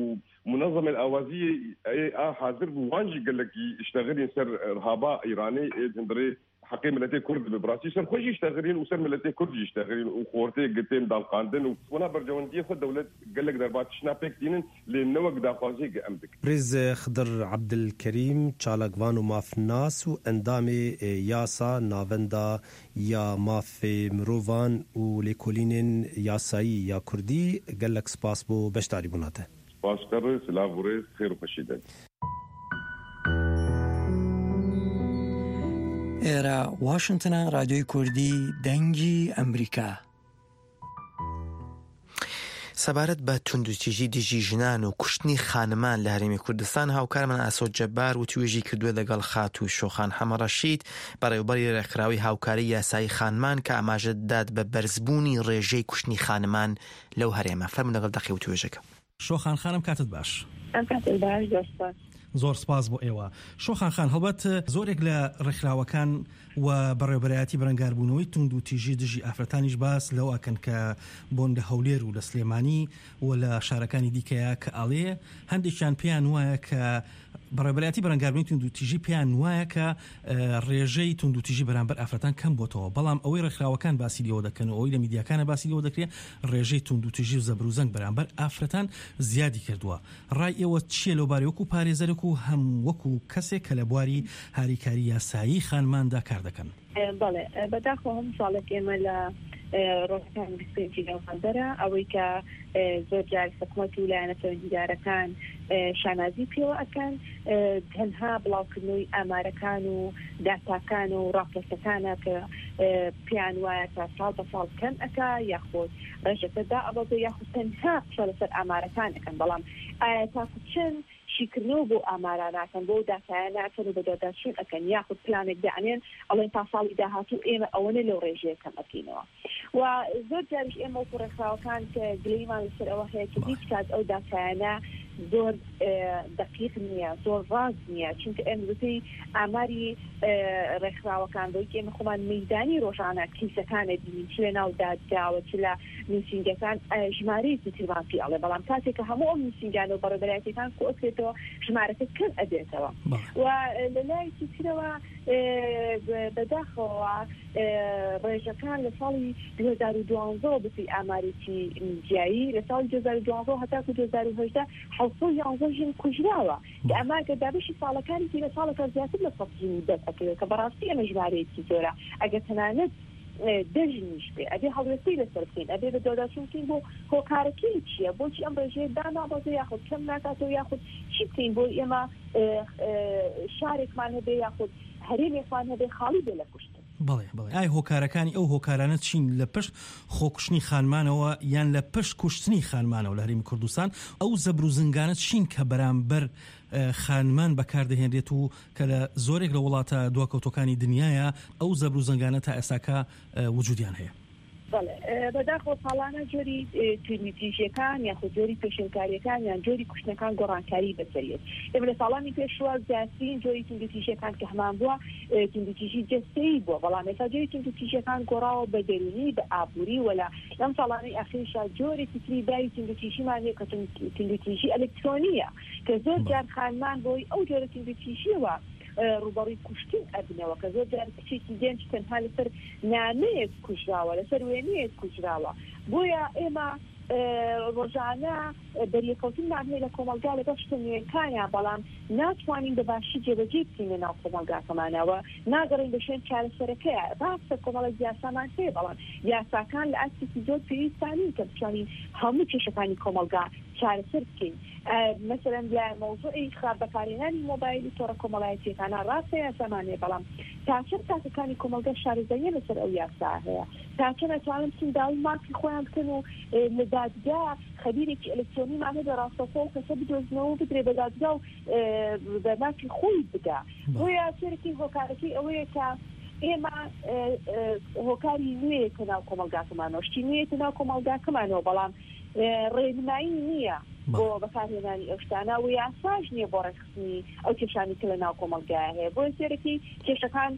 ومنظمه الاوازيه اه حاضر وانجي قال لك يشتغل يسر رهابه ايراني هندري حقي ملتي كرد ببراسي سر خوش يشتغلين وسر ملتي كرد يشتغلين وخورتي قتين دال قاندن ونا برجوانديه خد دوله قال لك دربات شنا بيكتين لنوق داخوازي امدك بريز خضر عبد الكريم تشالاغوانو مافناس واندامي ياسا نافندا يا مافي مروفان وليكولينين ياساي يا كردي قال لك سباس بو بشتاري بوناته سباس كر سلافوري خير وخشيدن ئێرە واشنگتنە رادیۆی کوردی دەنگی ئەمریکا. سەبارەت بە توندوتیژی دژی ژنان و کوشتنی خانمان لە هەرێمی کوردستان هاوکارمان ئاسۆ جەبار و توێژی کردووە لەگەڵ خات و شۆخان حەمەڕەشید بەڕێوەبەری ڕێکخراوی هاوکاری یاسایی خانمان کە ئاماژە داد بە بەرزبوونی ڕێژەی کوشتنی خانمان لەو هەرێمە. فەرموو لەگەڵ دەقی و توێژەکە. شۆخان خانم کاتت باش. کاتت باش دۆستان. زۆر سپاس بۆ ئێوە. شۆخان خان هەڵبەت زۆرێک لە ڕێکخراوەکان و بەڕێوەبەرایەتی بەرەنگاربوونەوەی تونند و تیژی دژی ئافرەتانیش باس لەوەکەن کە بۆن لە هەولێر و لە سلێمانی و لە شارەکانی دیکەیە کە ئاڵێ هەندێکیان پێیان وایە کە بەڕێوەبەرایەتی بەرەنگاربوونی تونند و تیژی پێیان وایە کە ڕێژەی تونند و تیژی بەرامبەر ئافرەتان کەم بۆتەوە، بەڵام ئەوەی ڕێکخراوەکان باسی لەوە دەکەن و ئەوەی لە میدیاکانە باسی لەوە دەکرێت ڕێژەی تونند و تیژی و زەبر و زەنگ بەرامبەر ئافرەتان زیادی کردووە. ڕای ئێوە چییە لەوبارەی وەکو پارێزەرێک و هەم وەکو کەسێک کە لە بواری هاریکاری یاسایی خانماندا کار دەکەن؟ بەڵێ بەداخۆ هەم ساڵێک ئێمە لە ڕۆژەکان بیستپێنجی نێوخەندەرە ئەوەی کە زۆر جار حکومەت و لایەنە دیدارەکان شانازی پێوە ئەکەن تەنها بڵاوکردنەوەی ئامارەکان و داتاکان و ڕاپۆرتەکانە کە پێیان وایە کە ساڵ بە ساڵ کەم ئەکا یاخۆت ڕێژەکەدا ئەوە یاخود تەنها قسە لەسەر ئامارەکان ئەکەن، بەڵام ئایا تاکو چەند شیکردنەوە بۆ ئامارە ناکەن بۆ داتایە ناکەن و بە دۆداچوون ئەکەن یاخود پلانێک دەعنێن ئەڵێن تا ساڵی داهاتوو ئێمە ئەوەنە لەو ڕێژەیە کەم ئەکەینەوە. و زۆر جاریش ئێمە وەکو ڕێکخراوەکان کە گلەیمان لەسەر ئەوە هەیە کە هیچ کات ئەو دافعانە زۆر دقیق نییە، زۆر ڕاست نییە، چونکە ئێمە گوتەی ئاماری ڕێکخراوەکان بۆی ئێمە خۆمان مەیدانی ڕۆژانە کیسەکانە بینین چ لە ناو دادگاوە چ لە نووسینگەکان ژمارەیەکی ترمان پێ ئەڵێ، بەڵام کاتێک کە هەموو ئەم نووسینگانە و بەڕێبەرایەتەکان کۆکرێتەوە ژمارەکە کەم ئەدێتەوە. و لە لایەکی ترەوە بەداخەوە ڕێژەکان لە ساڵی دوو هەزار و دوانزە بەپێی ئامارێکی میدیایی لە ساڵی دوو هەزار و دوانزە هەتاکو دوو هەزار و هەژدە حەوت سەد و یانزە ژن کوژراوە کە ئەماکە دابشی ساڵەکانی ترە ساڵەکە زیاتر لە سەد ژنی دەست کە بەڕاستی ئەمە ژمارەیەکی زۆرە. ئەگەر تەنانەت دەژنیش بێ ئەبێ هەڵوێستی لەسەر بکەین، ئەبێ بە دۆداچونکەین بۆ هۆکارەکەی چییە، بۆچی ئەم ڕێژەیە دانابەتەوە یاخود کەم ناکاتەوە یاخود چی بکەین بۆ ئێمە شارێکمان هەبێ یاخود هەرێمێکمان هەبێ خاڵی بێ لە کوشتن. بەڵێ بڵێ ئای هۆکارەکانی ئەو هۆکارانە چین لە پشت خۆکوشتنی خانمانەوە یان لە پشت کوشتنی خانمانەوە لە هەرێمی کوردستان ئەو زەبر و زنگانە چین کە بەرامبەر خانمان بەکاردەهێنرێت و کە لە زۆرێک لە وڵاتە دواکەوتەکانی دنیاە ئەو زەبر و زنگانە تا ئێستاکە وجودیان هەیە. بەداخۆ ساڵانە جۆری تولیتیژیەکان یاخود جۆری پێشنکاریەکان یان جۆری کوشتنەکان گۆڕانکاری بەسەریت. ئێمە لە ساڵانی پێشوە زیاترین جۆری تولیتیژیەکان کە هەمان بووە تولیتیژی جەستەیی بووە، بەڵام ئێستا جۆری تولیتیژیەکان گۆڕاوە بە دەرونی بە ئابووری وەلا لەم ساڵانەی ئاخیرشا جۆرێکی تری دای تولیتیژیمان هەیە کە تولیتیژی ئەلکترۆنیە کە زۆر جار خانمان بۆی ئەو جۆرە تولیتیژیەوە ڕوبەڕووی کوشتن ئەبنەوە کە زۆر جار کچێکی گەنج تەنها لەسەر نامەیەک کوژراوە لەسەر وێنەیەک کوژراوە. بۆیە ئێمە ڕۆژانە دەریەکەوتنمان هەیە لە کۆمەلگا لەگەڵ شتە نوێنکانیان، بەڵام ناتوانین بەباشی جێبەجێ بکەین لە ناو کۆمەلگاکەمانەوە، ناگەڕین بە شوێن چارەسەرەکەیە. ڕاستە کۆمەڵێک یاسامان هەیە، بەڵام یاساکان لە ئاستێکی زۆر پێویستانین کە بتوانین هەموو کێشەکانی کۆمەلگا چارەسەر بکەین. مثلا لە مۆزوعی خراپ بەکارهێنانی مۆبایلی تۆڕە کۆمەڵایەتیەکانە ڕاستە یاسامان هەیە، بەڵام تاچەند تاکەکانی کۆمەلگا شارەزاییە لەسەر ئەو یاسا هەیە، تاچەند ئەتوانن بچین داوای مارکی خۆیان بکەن و لە دادگا خەبیرێکی ئەلکترۆنیمان هەیە بە ڕاستەوخۆ و کەسە بدۆزنەوە بدرێ بە دادگا و بە مارکی خۆی بدا. بۆیە سێرەکی هۆکارەکەی ئەوەیە کە ئێمە هۆکاری نوێیە کە ناو کۆمەلگاکەمانەوە، شتی نوێیە کە ناو کۆمەلگاکەمانەوە، بەڵام ڕێنمایی نییە بۆ بەکارهێنانی ئەو شتانە و یاساژ نییە بۆ ڕێکخستنی ئەو کێشانی کە لە ناو کۆمەلگایە هەیە. بۆیە سێرەکی کێشەکان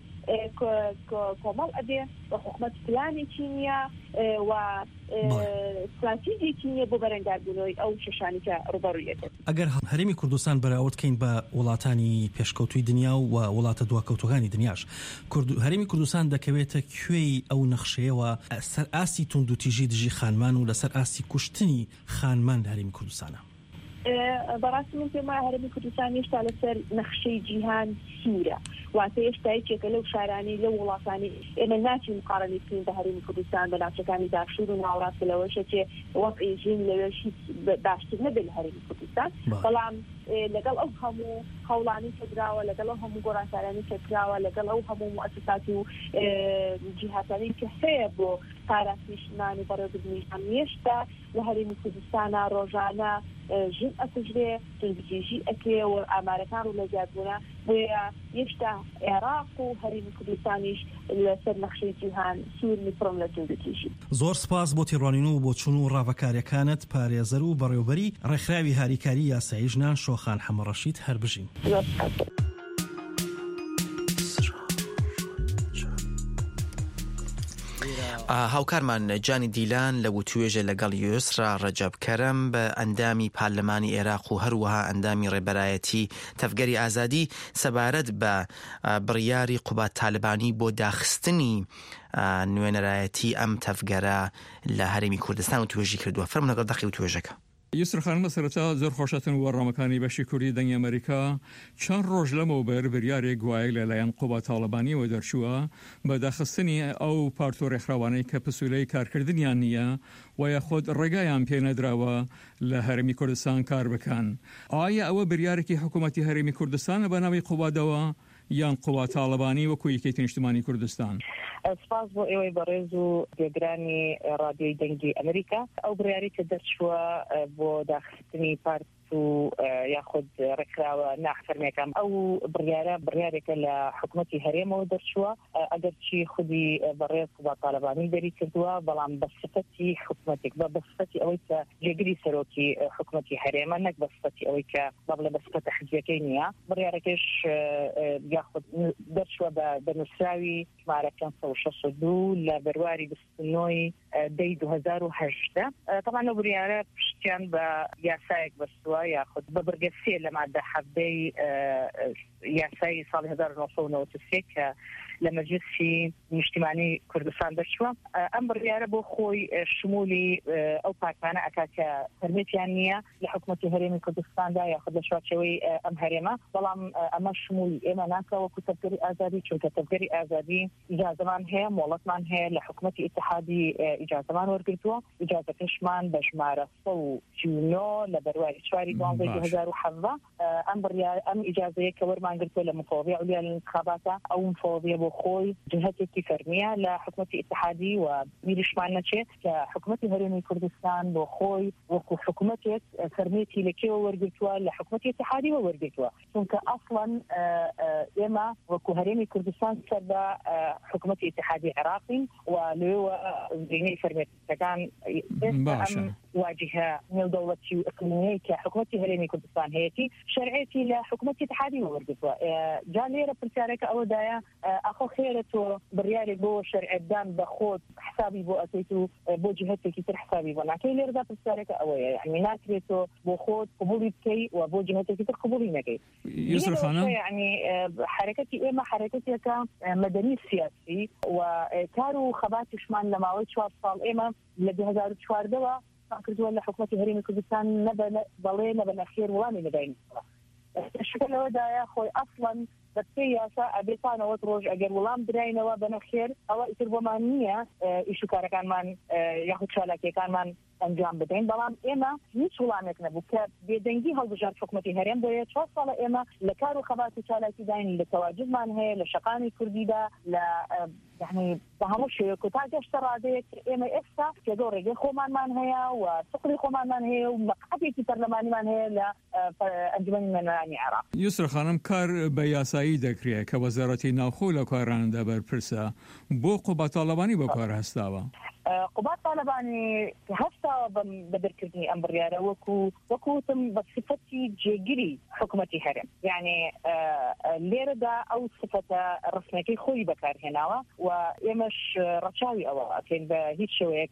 کۆمەڵ ئەبێ بە حکومەت پلانێکی نییە و استراتیژیێکی نییە بۆ بەرەنگاربوونەوەی ئەو کێشانی کە ڕوبەڕوویەکەن. ئەگەر هەرێمی کوردستان بەراوردکەین بە وڵاتانی پێشکەوتوی دنیا و وڵاتە دواکەوتەکانی دنیاش، هەرێمی کوردستان دەکەوێتە کوێی ئەو نەخشەیەوە سەر ئاستی توند و تیژی دژی خانمان و لەسەر ئاستی کوشتنی خانمان لە هەرێمی کوردستانە. بەڕاستی من پێم وایە هەرێمی کوردستان هێشتا لەسەر نەخشەی جیهان سوورە، واتە هێشتا یەکێکە لەو شارانی لەو وڵاتانی ئێمە ناچین مقارنەی بکەین بە هەرێمی کوردستان بە ناوچەکانی داشور و ناوەڕاست لەوەشە چێ وەقعی ژین لەوێش باشتر نەبێت لە هەرێمی کوردستان، بەڵام لەگەڵ ئەو هەموو هەوڵانی کەدراوە لەگەڵ ئەو هەموو گۆڕانکارانی کەکراوە لەگەڵ ئەو هەموو مؤسسات و جیهاتانی کە هەیە بۆ پاراستنیشتمان و بەڕێوەبردننی هێشتا لە هەرێمی کوردستانە ڕۆژانە ژن ئەکوژرێ، توندوتیژی ئەکرێ و ئامارەکان ڕوو لە زیادبوونە. بۆیە هێشتا عێراق و هەرێمی کوردستانیش لەسەر نەخشەی جیهان سوورنی پڕم لە توندوتیژی. زۆر سپاس بۆ تێڕوانین و بۆ چوون و ڕاوەکاریەکانت پارێزەر و بەڕێوەبەری ڕێکخراوی هاریکاری یاسایی ژنان شۆخان حەمەڕەشید هەربژین. هاوکارمان جانی دیلان لە وتوێژە لەگەڵ یوسرا ڕەجەب کەرەم بە ئەندامی پارلەمانی عێراق و هەروەها ئەندامی ڕێبەرایەتی تەفگەری ئازادی سەبارەت بە بڕیاری قوبات تالبانی بۆ داخستنی نوێنەرایەتی ئەم تەفگەرە لە هەرێمی کوردستان و توێژی کردووە. فەرمونە لەگەڵ دەقی وتوێژەکە. یوسر خانم بەسەرەتا زۆر خۆشەتن وەڕامەکانی بەشی کوردی دەنگی ئەمریکا چەند ڕۆژ لەمەوبەر بریارێک گوایەک لەلایەن قوبات تاڵبانیەوە دەرچووە بە داخستنی ئەو پارتۆ ڕێکخراوانەی کە پسوولەی کارکردنیان نییە و یاخۆت ڕێگایان پێ نەدراوە لە هەرێمی کوردستان کار بکەن. ئایا ئەوە بریارێکی حکوومەتی هەرێمی کوردستانە بە ناوی قوباتەوە یان قوبات تاڵبانی وەکو یەکێتی نیشتمانی کوردستان؟ سپاس بۆ ئێوەی بەڕێز و گوێگرانی ڕادیۆی دەنگی ئەمریکا. ئەو بڕیاری کە دەرچووە بۆ داخستنی پارت و یاخود ڕێکخراوە ناحفەرمیەکان ئەو بڕیارە بڕیارێکە لە حکوومەتی هەرێمەوە دەرچووە ئەگەرچی خودی بەڕێز با تاالبانی دەری کردووە بەڵام بە سفەتی حکوومەتێک بە بەسفەتی ئەوەی کە جێگیری سەرۆکی حکوومەتی هەرێمە نەک بە سفەتی ئەوەی کە بەڵێ بە سفەتە حزبەکەی نییە بڕیارەکەش یاخود دەرچووە بە نووسراوی ژمارە پێنج سەد و شەش و دوو لە بەرواری بیست دەی دوو هەزار و هەشت طبعا ئەو بڕیارە پشتیان بە یاسایەک بەستووە یاخود بە بەرگە سێ لە مادە حەڤدەی یاسای ساڵی هەزار و نۆ سەد و نەوەت و سێ کە لە مەجلیسی نیشتیمانی کوردستان دەرچووە ئەم بڕیارە بۆ خۆی شمولی ئەو پارتمانە ئەکاتە پەرمیتیان نییە لە حکوومەتی هەرێمی کوردستاندا یاخود لە شوارچەوەی ئەم هەرێمە بەڵام ئەمە شمولی ئێمە ناکەوە وەکو تەبگەری ئازادی چونکە تەبگەری ئازادی ئیجازەمان هەیە مۆڵەتمان هەیە لە حکوومەتی ئیتحادی ئیجازەمان وەرگرتووە ئیجازەکەشمان بە ژمارە سەد و سی و نۆ لە بەرواری چواری دوانزەی دوو هەزار و حەڤدە ئەم بڕیار ئەم ئیجازەیە کە وەرمان گرتووە لە مفوضیە عولیا للانتخاباتە ئەو مفوضیە بۆ خۆی جهتێکی فەرمیە لە حکوومەتی ئیتحادی و میریشمان نەچێت کە حکوومەتی هەرێمی کوردستان بۆ خۆی وەکو حکوومەتێک فەرمیەتی لەکێوە وەرگرتووە لە حکوومەتی اتحادیەوە وەرگرتووە چونکە ئەسڵەن ئێمە وەکو هەرێمی کوردستان سەر بە حکوومەتی اتحادی عێراقین و لێوە زینەی فەرمیەتەکان واجهة نێودەوڵەتی و ئەقلیمیەی کە حکوومەتی هەرێمی کوردستان هەیەی شەرعێتی لە حکوومەتی اتحادی وەرگرتووە جا لێرە پرسیارێکە ئەوەدایە ئەخۆ خێرە تۆ بڕیارێک بۆ شەرعێدان بە خۆت حسابی بۆ ئەکەیت و بۆ جهتێکی تر حسابی بۆ ناکەی لێرەدا پرسیارێکە ئەوەیە یعنی ناکرێت تۆ بۆ خۆت قبوڵی بکەی و بۆ جهتێکی تر قبوڵی نەکەی یوسف خانم یعنی حرەکەتی ئێمە حرەکەتێکە مەدەنی سیاسی و کار و خەباتیشمان لە ماوەی چوار ساڵ ئێمە لە دوو هەزار و چواردەوە کردووە لە حکوومەتی هەرێمی کوردستان بەڵێ نەبە نەخێر وڵامی لەداین شکل لەوەدایە خۆی ئەسڵەن بەپێ یاسا ئەبێتانەوە ڕۆژ ئەگەر وڵام براینەوە بە نەخێر ئەوە ئیتر بۆمان نییە ئیشوکارەکانمان یاخود چالاکیەکانمان ئەنجام بدەین بەڵام ئێمە هیچ وڵامێک نەبوو کە بێدەنگی هەڵبژار حکوومەتی هەرێم بۆیە چوار ساڵە ئێمە لە کار و خەباتی چالاکی داین لە تەواجدمان هەیە لە شەقامی کوردیدا لە يعني بهموش كتاجة اشتراضية إما إفسا كدور رجال خمان من هي وسقري خمان من هي ومقعدي في برلماني من هي لا أنجمن من يعني عراق. يسرا خانم كار بياسایی دکریه که وزارتی ناخول کاران دبر پرسا بو قوبات طالبانی بکار هستاوا. قوبات طالبانی هستا بدركني أمر يارا وكو وكو تم بصفتي جيجري حكومتي هرم يعني ليردا أو صفة رسمي خوي بكار هنا ويمش رشاوي أو كان بهيج شوية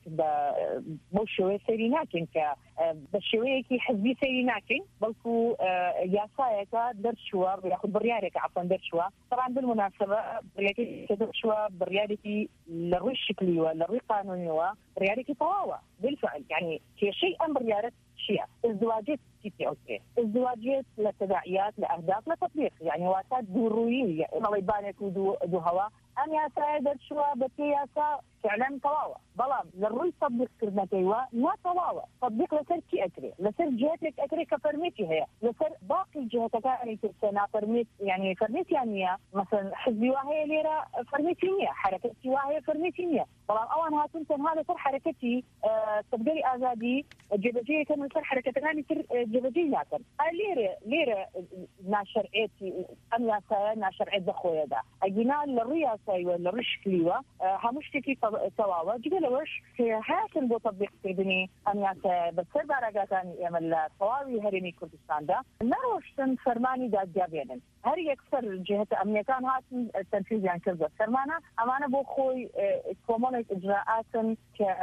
بمو شوية سيريناكين ك بشوية كي حزبي سيريناكين بلكو ياسايكا درشوا بياخد بريارك عفوا درشوا طبعا بالمناسبة بريارك درشوا بريارك لروي شكلي ولروي قانوني وريارك طواوة بالفعل يعني هي شيء أمر ريارة شيء ازدواجات تي اوكي ازدواجات لتداعيات لاهداف لتطبيق يعني واتات دورويه يعني الله يبارك ودو دو هوا أم يا سعادة شوا بكياسا فعلا طواوة بلام للروي تطبيق كرناتيوا ما طواوة تطبيق لسر كي أكري لسر جهتك أكري كفرميتي هي لسر باقي الجهتك يعني ترسنا فرميت يعني فرميت يعني مثلا حزبي واهي ليرة فرميتينية حركتي واهي فرميتينية بلام أوان هاتون تنها لسر حركتي أه تبقري آزادي جبجية كان لسر حركتك يعني تر جبجية ناكن ليرة ليرة ناشرعيتي أم يا سعادة ناشرعيت دخوية دا أجينا للرياسة ولا رشكليوا همشتكي تواوا جبلوش هاكن بو تطبيق تبني أن ياس بسر بارقاتان يمل تواوي هرمي كردستان دا نروشتن فرماني دا جابينن هر يكسر جهة أمنيكان هاتن التنفيذ يعني كذا فرمانا أمانا بو خوي كومونة إجراءات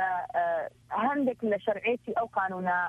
كهندك لشرعيتي أو قانونا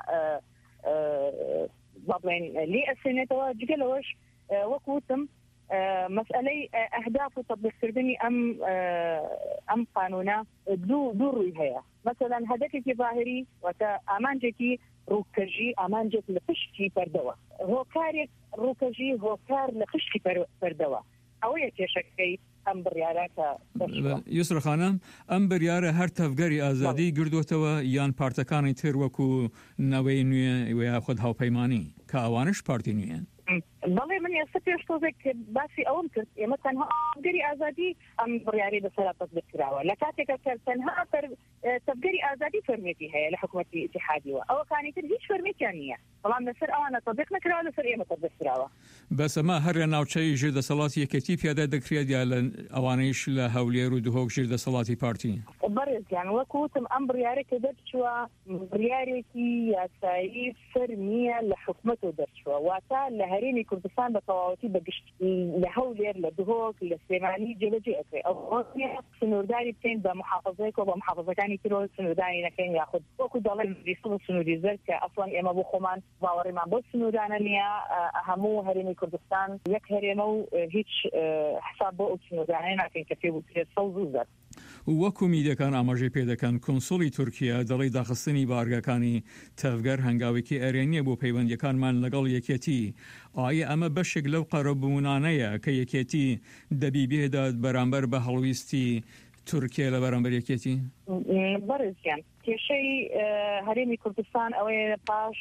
ضبلين لي السنة توا جبلوش وكوتم مسألة أهداف وتطبيق كردني أم أم قانونا دو دو هي مثلا هدفك ظاهري وتا أمانجتي روكجي أمانجت لقشتي بردوا هو كارك روكجي هو كار لقشتي بردوا أوية شكي أم بريارات يسرا خانم أم بريارة هر تفجري آزادي قردوتوا يان بارتكاني تروكو نوينوية وياخد هاو بيماني كأوانش بارتينيين والله من يستطيع شتوزك باسي أو مكت مثلا ها قري آزادي أم برياري بسلا تطبيق كراوة لكاتك تنها بر تبقري آزادي فرميتي هي لحكومة اتحادي أو كانت هيش فرميتي يعني طبعا نسر أنا طبقنا كلا نسر إيه ما طبق سراوة بس ما هر ناوچەی ژێردەسەڵاتی یەکێتی پیادا دەکرێت یا لە ئەوانەیش لە هەولێر و دهۆک ژێردەسەڵاتی پارتی بەڕێز یان وەکوتم ئەم بڕیارێکە دەرچووە بڕیارێکی یاسایی فەرمیە لە حکومەت و دەرچووە واتە لە هەرێمی کوردستان بە تەواوەتی بەگشت لە هەولێر لە دهۆک لە سلێمانی جێبەجێ ئەکرێت ئەو سنوورداری بکەین بە محافظەیەک و بە محافظەکانی ترۆ سنوورداری نەکەین یاخود وەکو دەڵێن ریسڵ سنووری زەر کە ئەسڵەن ئێمە بۆ خۆمان باوەڕێمان بۆ سنوورانە نییە هەموو هەرێمی کوردستان یەک هەرێمە و هیچ حساب بۆ ئەو سنوورانەیە ناکەین کە پێ بوو سەوز و زەر وەکو میدیەکان ئاماژەی پێ دەکەن کۆنسوڵی تورکیا دەڵی داخستنی بارگەکانی تەفگەر هەنگاوێکی ئەرێنیە بۆ پەیوەندیەکانمان لەگەڵ یەکێتی ئایا ئەمە بەشێک لەو قەرەبوونانەیە کە یەکێتی دەبی بێدات بەرامبەر بە هەڵویستی تورکیا لە بەرامبەر یەکێتی؟ بەڕێزیان کێشەی هەرێمی کوردستان ئەوەیە پاش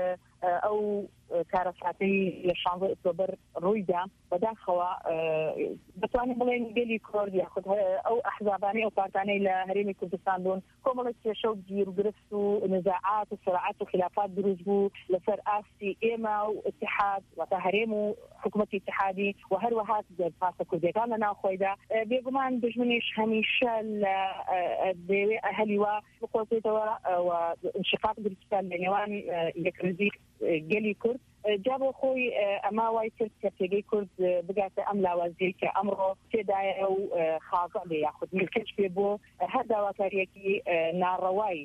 ئەو کارەساتەی لە شانزە ئۆکتۆبەر ڕوویدا بەداخەوە بتوانین بڵێن گەلی کورد یاخود ئەو ئەحزابانەی ئەو پارتانەی لە هەرێمی کوردستان بوون کۆمەڵێک کێشە و گیرگرفت و نزاعات و سەراعات و خلافات دروست بوو لەسەر ئاستی ئێمە و اتحاد واتە هەرێم و حکومەتی اتحادی و هەروەها پاسە کوردەکان لە ناوخۆیدا بێگومان دژمنیش هەمیشە لە دەوێ ئەهەلیوە بخۆتێتەوە و انشقاق دروستکە لە نێوان یەکرزی گەلی کورد جا بۆ خۆی ئەما وای کرد کە پێگەی کورد بگاتە ئەم لاوازەیە کە ئەمڕۆ تێدایە و خاڵە بێ یاخود ملکەچ پێ بۆ هەر داواکاریەکی ناڕەوایی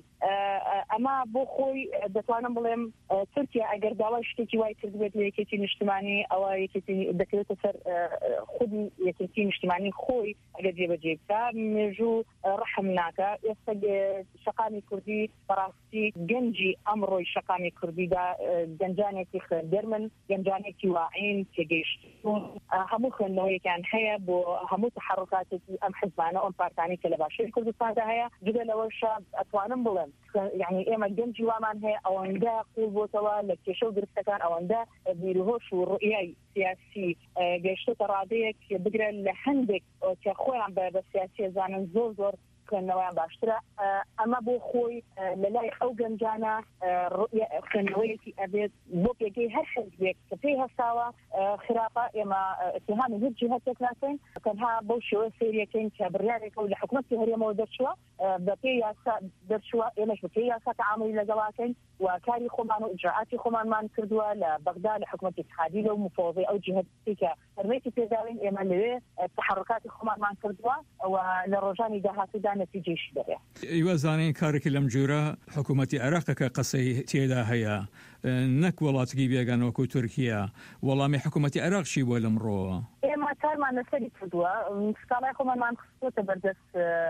ئەما بۆ خۆی دەتوانم بڵێم تورکیا ئەگەر داوای شتێکی وای کرد بێت لە یەکێتی نیشتیمانی ئەوە یەکێتی دەکرێتە سەر خودی یەکێتی نیشتیمانی خۆی ئەگەر جێبەجێ بکە مێژوو ڕەحم ناکە ئێستا شەقامی کوردی بەڕاستی گەنجی ئەمڕۆی شەقامی کوردیدا گەنجانێکی دەرمن گەنجانێکی واعین تێگەیشتون هەموو خوێندنەوەیەکیان هەیە بۆ هەموو تحرکاتێکی ئەم حزبانە ئەم پارتانی کە لە باشووری کوردستاندا هەیە جگە لەوەشە ئەتوانم بڵێم یعنی ئێمە گەنجی وامان هەیە ئەوەندە قوڵ بۆتەوە لە کێشە و درستەکان ئەوەندە بیرهۆش و ڕوئیای سیاسی گەیشتۆتە ڕادەیەک بگرن لە هەندێک کە خۆیان بە سیاسی زانن زۆر زۆر خوێندنەوەیان باشترە ئەمە بۆ خۆی لە لای ئەو گەنجانە خوێندنەوەیەکی ئەبێت بۆ پێگەی هەر حزبێک کە پێی هەستاوە خراپە ئێمە اتهامی هیچ جهەتێک ناکەین تەنها بەو شێوە سێریەکەین کە بڕیارێکە و لە حکومەتی هەرێمەوە دەرچووە بە پێی یاسا دەرچووە ئێمەش بە پێی یاسا تەعاملی لەگەڵاکەین و کاری خۆمان و ئیجراعاتی خۆمانمان کردووە لە بەغدا لە حکومەتی اتحادی لەو مفۆزەی ئەو جهەتی کە هەرمێکی پێداوین ئێمە لەوێ تحرکاتی خۆمانمان کردووە و لە ڕۆژانی داهاتوودا نەتیجەیشی دەبێت. هیوازانەی کارێکی لەم جۆرە حکوومەتی عێراقەکە قسەی تێدا هەیە نەک وڵاتگی بێگانەوەکو تورکیا وەڵامی حکوومەتی عێراقشی بۆ لەمڕۆوە ئێمە کارمان لەسەری کردووە سکاڵای خۆمانمان خستوتە بەردەست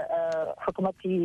حکوومەتی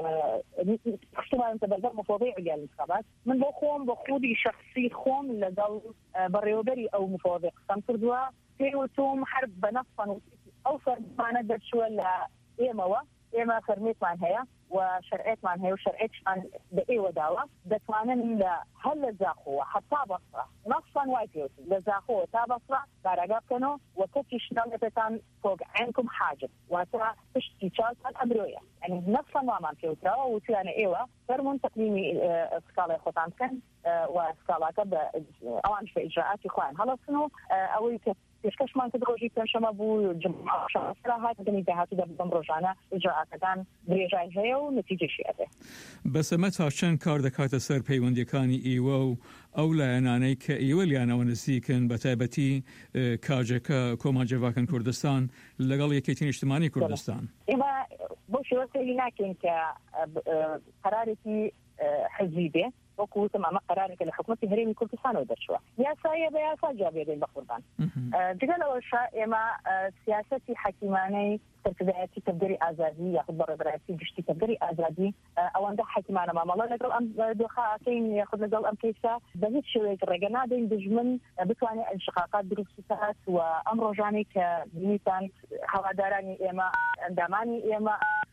خستومانتە بەردەست مفۆزەی علیال الانتخابات من بۆ خۆم بە خودی شخصی خۆم لەگەڵ بەڕێوەبەری ئەو مفۆزەی قسەم کردووە پێوتۆم هەر بە نەفەن ئەو فەرمانە دەرچووە لە ئێمەوە ئێمە فەرمیتمان هەیە و شەرعێتمان هەیە و شەرعێتشمان بە ئێوە داوە دەتوانن لە هەر لە زاخۆوە حتا بەسڕە نەفسان وای پێوتن لە زاخۆوە تا بەسڕە بارەگا بکەنەوە و کەسی شنال دەبێتان فۆق عینکم حاجب واتە پشتی چاوتان ئەمرۆیە یعنی نەفسان وامان پێوتراوە وتیانە ئێوە فەرمون تەقلیمی سکاڵای خۆتان بکەن و سکاڵاکە بە ئەوانش بە ئیجراعاتی خۆیان هەڵەسن و ئەوەی کە پێشکەشمان کرد ڕۆژی پێنجشەمە بوو جمعە هات دەمی داهاتوودا بەم ڕۆژانە ئیجراعاتەکان درێژای هەیە و نەتیجەشی ئەبێ بەسەمە تا چەند کار دەکاتە سەر پەیوەندیەکانی ئێوە و ئەو لایەنانەی کە ئێوە لیانەوە نزیکن بە تایبەتی کاجەکە کۆماجێڤاکن کوردستان لەگەڵ یەکێتی نیشتیمانی کوردستان ئێمە بۆ شێوە سەیری ناکەین کە قەرارێکی حزبی بێ وەکوتم ئەمە قەرارێکە لە حکومەتی هەرێمی کوردستانەوە دەرچووە یاسایە بە یاسا جابێدەین بە قوربان جگەلەوەشە ئێمە سیاسەتی حەکیمانەی سەرکردایەتی تەبگەری ئازادی یاخود بەڕێبەرایەتی گشتی تەبگەری ئازادی ئەوەندە حەکیمانە مامەڵە لەگەڵ ئەم دۆخەکەین یاخود لەگەڵ ئەم کەیسە بە هیچ شێوەیەک ڕێگە نادەین دژمن بتوانێت انشقاقات دروست بکات و ئەم ڕۆژانەی کە بینیتان هەوادارانی ئێمە ئەندامانی ئێمە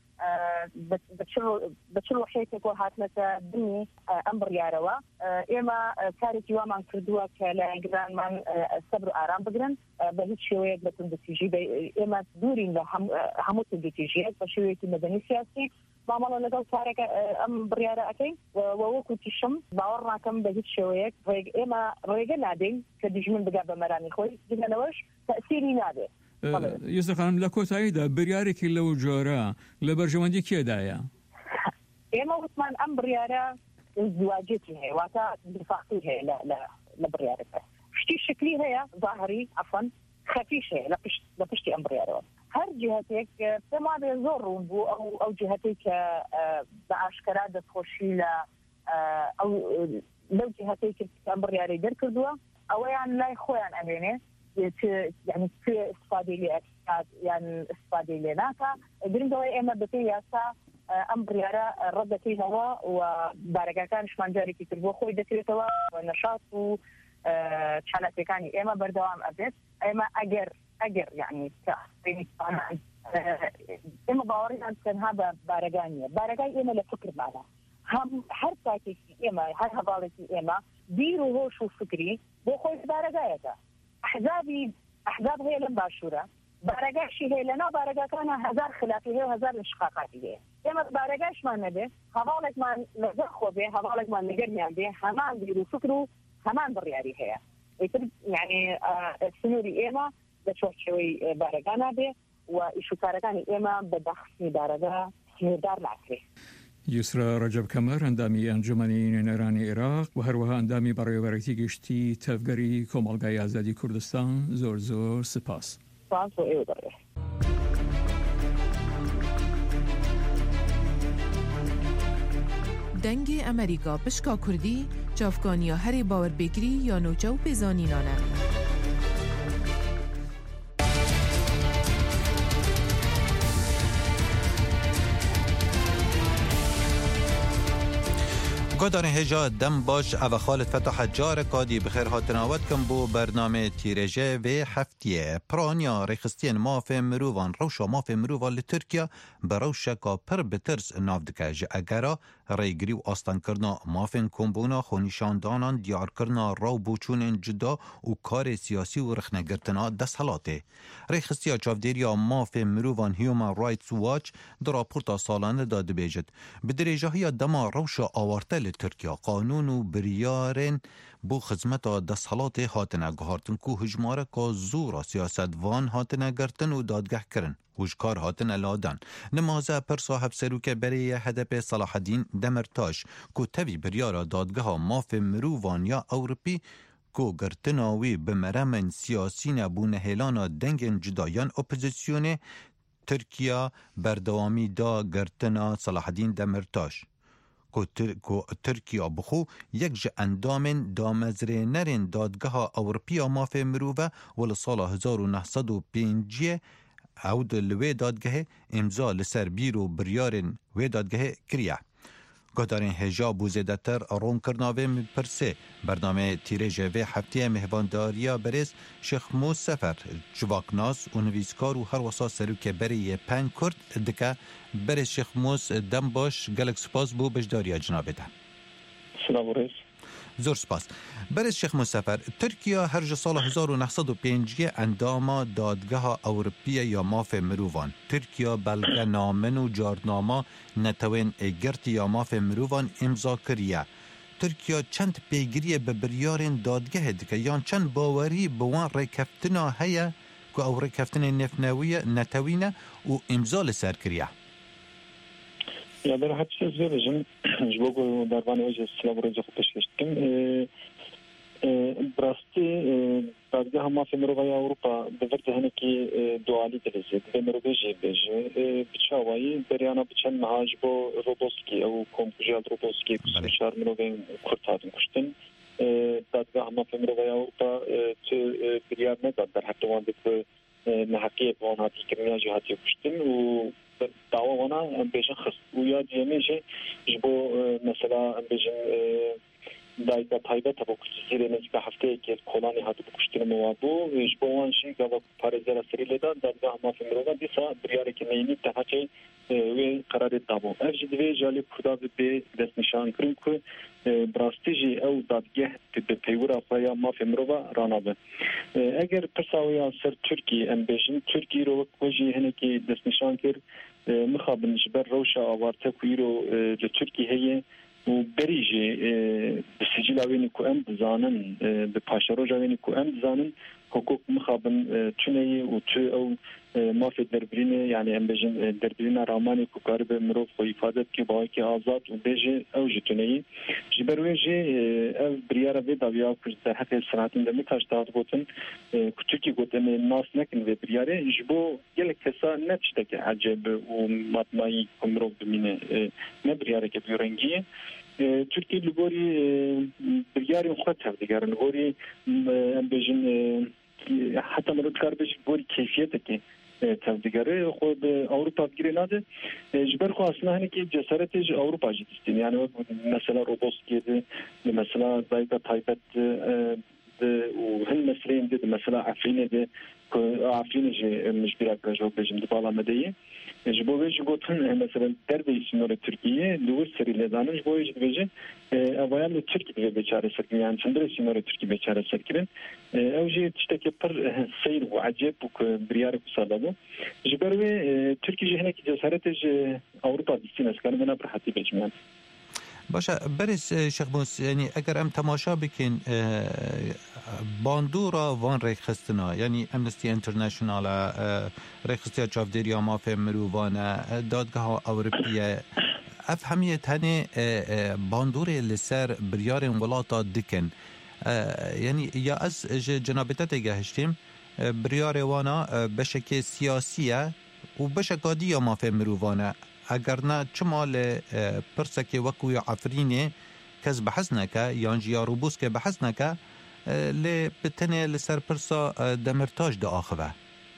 بەچڵ وحێتێک هاتنەتە دنی ئەم بڕیارەوە ئێمە کارێکی وامان کردووە کە لە گرانمان سەبر و ئارام بگرن بە هیچ شێوەیەک بە توندەتیژی ئێمە دوورین لە هەموو توندەتیژیەک بە شێوەیەکی مەدەنی سیاسی مامەڵە لەگەڵ چارەکە ئەم بڕیارە ئەەکەین وەوەکو تیشم باوەڕ ناکەم بە هیچ شێوەیەک ئێمە ڕێگە نادەین کە دیژمن بگا بە مەرانی خۆی دیگەنەوەش تەسیری نابێت. یەسەخانم لە کۆتاییدا بریارێکی لەو جۆرە لە بەرژەوەندی کێدایە؟ ئێمە وتمان ئەم بڕیارە زواجێتی هەیە واتە دفاقی هەیە لە بڕیارەکە شتی شکلی هەیە ظاهری عەفەن خەفیش هەیە لە پشتی ئەم بڕیارەوە. هەر جهتێک پێما بێ زۆر ڕوون بوو ئەو ئەو جهتێک کە بە ئاشکرا دەستخۆشی لە لەو جهتێک ئەم بڕیارەی دەرکردووە ئەوەیان لای خۆیان ئەمێنێ یعنی توێ استفادەی لێ ئەکات یان استفادەی لێ ناکە گرنگەوەی ئێمە بەپێی یاسا ئەم بڕیارە ڕەت دەکەینەوە و بارەگاکانشمان جارێکی تر بۆ خۆی دەکرێتەوە نەشاط و چالاکیەکانی ئێمە بەردەوام ئەبێت. ئێمە ئەگەر ئەگەر یعنی ئێمە باوەڕیان تەنها بە بارەگانیە بارەگای ئێمە لە فکرمانە هەم هەر ساکێکی ئێمە هەر هەواڵێکی ئێمە بیر و هۆش و فکری بۆ خۆی بارەگایەکە ئەحزابی ئەحزاب هەیە لەم باشوورە بارەگاشی هەیە لەناو بارەگاکانە هەزار خلافی هەیە و هەزار لەشقاقاتی هەیە ئێمە بارەگاشمان نەبێ هەواڵێکمان لەگەڵ خۆ بێ هەواڵێکمان لەگەرمیان بێ هەمان بیر و فکر و هەمان بڕیاری هەیە یعنی سنووری ئێمە لە چۆرچەوەی بارەگانا بێ و ئیشوکارەکانی ئێمە بە داخستنی بارەگا هێدار ناکرێ. یسرا ڕەجەب کەمەر ئەندامی ئەنجومەنی نوێنەرانی عێراق و هەروەها ئەندامی بەڕێوەبەرێتی گشتی تەفگەری کۆمەڵگای ئازادی کوردستان زۆر زۆر سپاس. سپاس بۆ ئێوە دەڕێ. دەنگی ئەمریکا پشکا کوردی چافکانیا هەری باوەربێگری یا نوچە و پێزانینانە. گودان هجا دم باش او خالد فتح جار کادی بخیر هاتناوت کم بو برنامه تیرجه و هفتیه پرانیا ریخستین ماف مروان روشا ماف مروان لترکیا بروشا کا پر بترس نافدکه جه اگرا ریگری و آستان کرنا مافن کمبونا خونیشاندانان دیار کرنا رو بوچون جدا و کار سیاسی و رخنگرتنا دست حلاته. ریخستیا چافدیریا ماف مروان هیومن رایتس واچ در راپورتا سالانه داده بیجد. بدریجه های دما روشا آورته لترکیا قانون و بریارن بو خدمت دستحالات هاتنه گهارتن کو هجماره که زورا سیاست وان هاتنه گرتن و دادگه کرن هجکار هاتنه لادن نمازه پر صاحب سروکه برای هدف صلاح الدین دمرتاش کو توی بریارا دادگه ماف مروان یا اوروپی کو گرتناوی بمرمن سیاسی نبونه هلانا دنگن جدایان اپوزیسیون ترکیا بردوامی دا گرتنا صلاح الدین دمرتاش کو ترکیا بخو یک جه اندامن دامزره نرین دادگاه اوروپیا ماف مروه ول سال هزار و نهصد و پنج عود لوی دادگاه امضا لسر بیرو بریارن وی دادگاه کریه گهدارین هجاب و زیدتر روم کرناوه پرسه برنامه تیرجه و هفته مهوانداریا برز شیخ موس سفر جواکناس و نویسکار و هر وسا سروک بری پنج کرد دکه برز شیخ موس دم باش گلک سپاس بو بجداریا جنابه ده سلام ریز زور سپاس برز شیخ موس سفر ترکیا هر سال هزار و نهصد و پنج انداما دادگاه اوروپیه یا ماف مروان ترکیا بلگه نامن و جاردنامه نتوین اگرتی یا ماف مروان امضا کریه ترکیا چند پیگیری به بریارین دادگه دکه یان چند باوری بوان ریکفتنا هیا که او ریکفتن نفنویه نتوینه و امضا لسر کریه یا در حد چیز بجم جبوگو دربان وجه سلام رنجا خود پشکشتکم براستی دادگاه مافی مروای اوروپا دورده هنکی دوالی دلیزید به مروی جی بیجه بچاوایی بریانا بچن مهاج با روبوسکی او کمپوژیال روبوسکی کسوشار مروی کرتادن کشتن دادگاه مافی مروای اوروپا تو بریار نداد در حد دوان دک نحقیه بوان هاتی کرنیا جو هاتی کشتن و دعوا وانا ام بیجن خست و یا دیمیجه جبو مثلا ام بیجن دایدا تایبەت بۆ کوردستانی نزیک هەفتەیەکی کۆڵانی هاتو بکوشتنەوە بوو ژ بۆ وانشی گەڵ پارێزەرە سەری لێدا دادگاه مافی مرۆڤ دیسا بریارێکی نەینی تەهاچەی وێ قەرارێت دابوو ئەف جی دوێ جالی کووردا بێ دەستنیشانکردن کو براستیژی ئەو دادگه بە پەیوەرە خۆیا مافی مرۆڤ ڕانابێ ئەگەر پرساویان سەر تورکی ئەم بێژن تورکی ڕۆ وەژی هەنێکی دەستنیشان کرد مخابن ji ber rewşa avarte ku îro li Tirkiye heye û berî jî bi sicîla wênî ku em dizanin bi paşeroja wênî ku em dizanin hukuk mixabin tuneyê û tu ew mafê derbirînê yani em bêjin derbirîna ramanê ku karibe mirov xwe îfade bike bawekî azad û bêje ew ji tuneyê ji ber wê jî ev biryara vê daviya kir serhedê Selahattin Demirtaş da gotin ku Tirkiye got em nas nekin vê biryarê ji bo gelek kesa ne tiştekî heceb û matmayî ku mirov bimîne ne biryareke bîrengî ye Türkiye li gorî biryarên xwe tevdigerin li gorî em bêjin heta mirov dikar bêje gorî keyfiyetekê tevdigere xwe bi Avrupa girê nade ji ber xwe aslında hinekî cesaretê ji Avrupa jî dîstin yani mesela Roboskiye de mesela dayika taybet û hin meseleyên de mesela Efrînê de ku Efrînê jî mijbîra kirajo bêjim di bala medeyê ji bo wê jî gotin mesela derbê sînorê Tirkiyeyê li wir serî lêdanin ji bo wê jî dibêje evayan li Tirkiye divê bêçareserkirin yani çendire sînorê Tirkiye bêçareserkirin ew jî tiştekî pir seyr û ecêb û ku biryarê ku sada bû ji ber wê Tirkiye jî hinekî cesaretê ji Avrupa dîstin ez karim vena pir hetî bêjim yani باشە بەرز شەخمۆس ینی ئەگەر ئەم تەماشا بکەین باندۆرا وان ڕێکخستنە ینی ئەمنستی ئینتەرنەشناڵە ڕێکخستیا چاودێرییا مافێ مرۆڤانە دادگەها ئەوروپیە ئەف هەمیە هەنێ باندۆرێ لەسەر بریارên وڵاتە dikin ینی یا ئەس ji cenabête têgehiştîm biryarê wana beşekê siyasî ye û beşeka diya mafê mirûvan e اگر نه چما ل پرسکه وکوی عفرینه کس بحث نکه یان جیا روبوس که بحث نکه ل بتنه لسر پرسا دمرتاج ده آخوه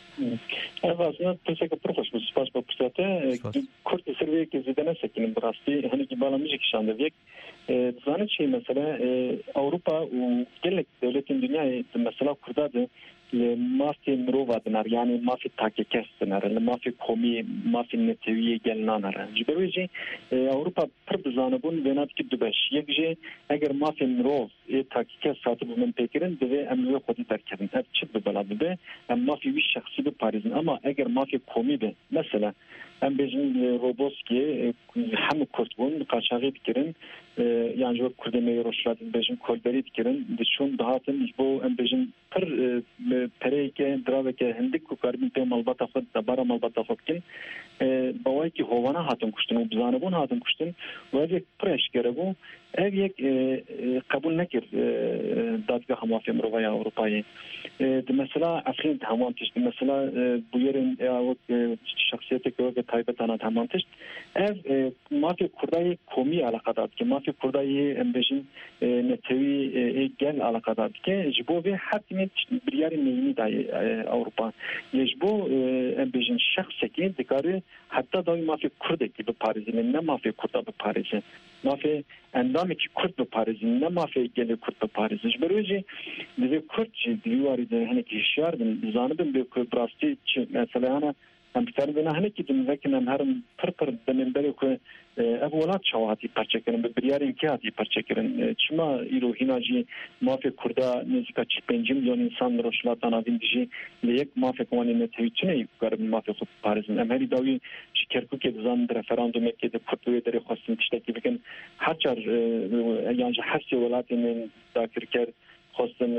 اصلا پرسکه پرخوش بود سپاس با پرساته کرد سرویه که زیده نسکنیم براستی هنی که بالا میشه کشانده یک زانه چی مثلا اوروپا و گلک دولتین دنیای مثلا کرده مافی مرۆڤ دنار yani mafî takekes dinar li mafî komî mafî netewiyê gel nanare ji ber wê jî Ewropa pir bizanebûn vê nadikî du beş yek jê eger mafê mirov ê takekes hatibû min pêkirin divê em li wê xwedî derkevin ev çi bi bela bibe em mafî wî şexsî biparêzin ama eger mafê komî be mesela em bêjin Roboskiye hemû Kurd bûn qaçaxî dikirin yani ji Kurdemeyê Rojhilatê dibêjin kolberî dikirin diçûn dihatin ji bo em bêjin pir pereyeke diraveke hindik ku karibin pê malbata xwe debara malbata xwe bikin bawayekî hovana hatin kuştin û bizanebûn hatin kuştin û ev yek pir eşkere bû ev yek qebûl nekir dadgeha mafê mirovaya Ewropayê di mesela Efrîn heman tişt mesela bûyerên şexsiyeteke weke taybetana heman tişt ev mafê Kurdayê komî alaqadar dike mafê Kurdayê em bêjin netewî gel alaqadar dike ji bo vê hetimê biryarê neyînî dayê Ewropa yê ji bo em bêjin şexsekê dikare heta dayê mafê Kurdekî biparêzîne ne mafê Kurda biparêze mafê endamekî Kurd biparêzîn ne mafê gelê Kurd biparêze ji ber wê jî divê Kurd jî divî warî de hinekî hişyar bin zanibin bê ku bi rastî mesela hene em biter bina hinekî din vekin em herin pir pir demên berê ku ev welat çawa hatî perçekirin bi biryarên kê hatî perçekirin çima îro hîna jî mafê Kurda nêzîka çî pêncî milyon însan li Rojhilata navîn dijî li yek mafek wanê netewî tuneyî karibin mafê xwe biparêzin em herî dawî ji Kerkûkê dizanin di referandumekê de Kurd wê derê xwestin tiştekî bikin her çar yan ji hersê welatên dakirker خواستن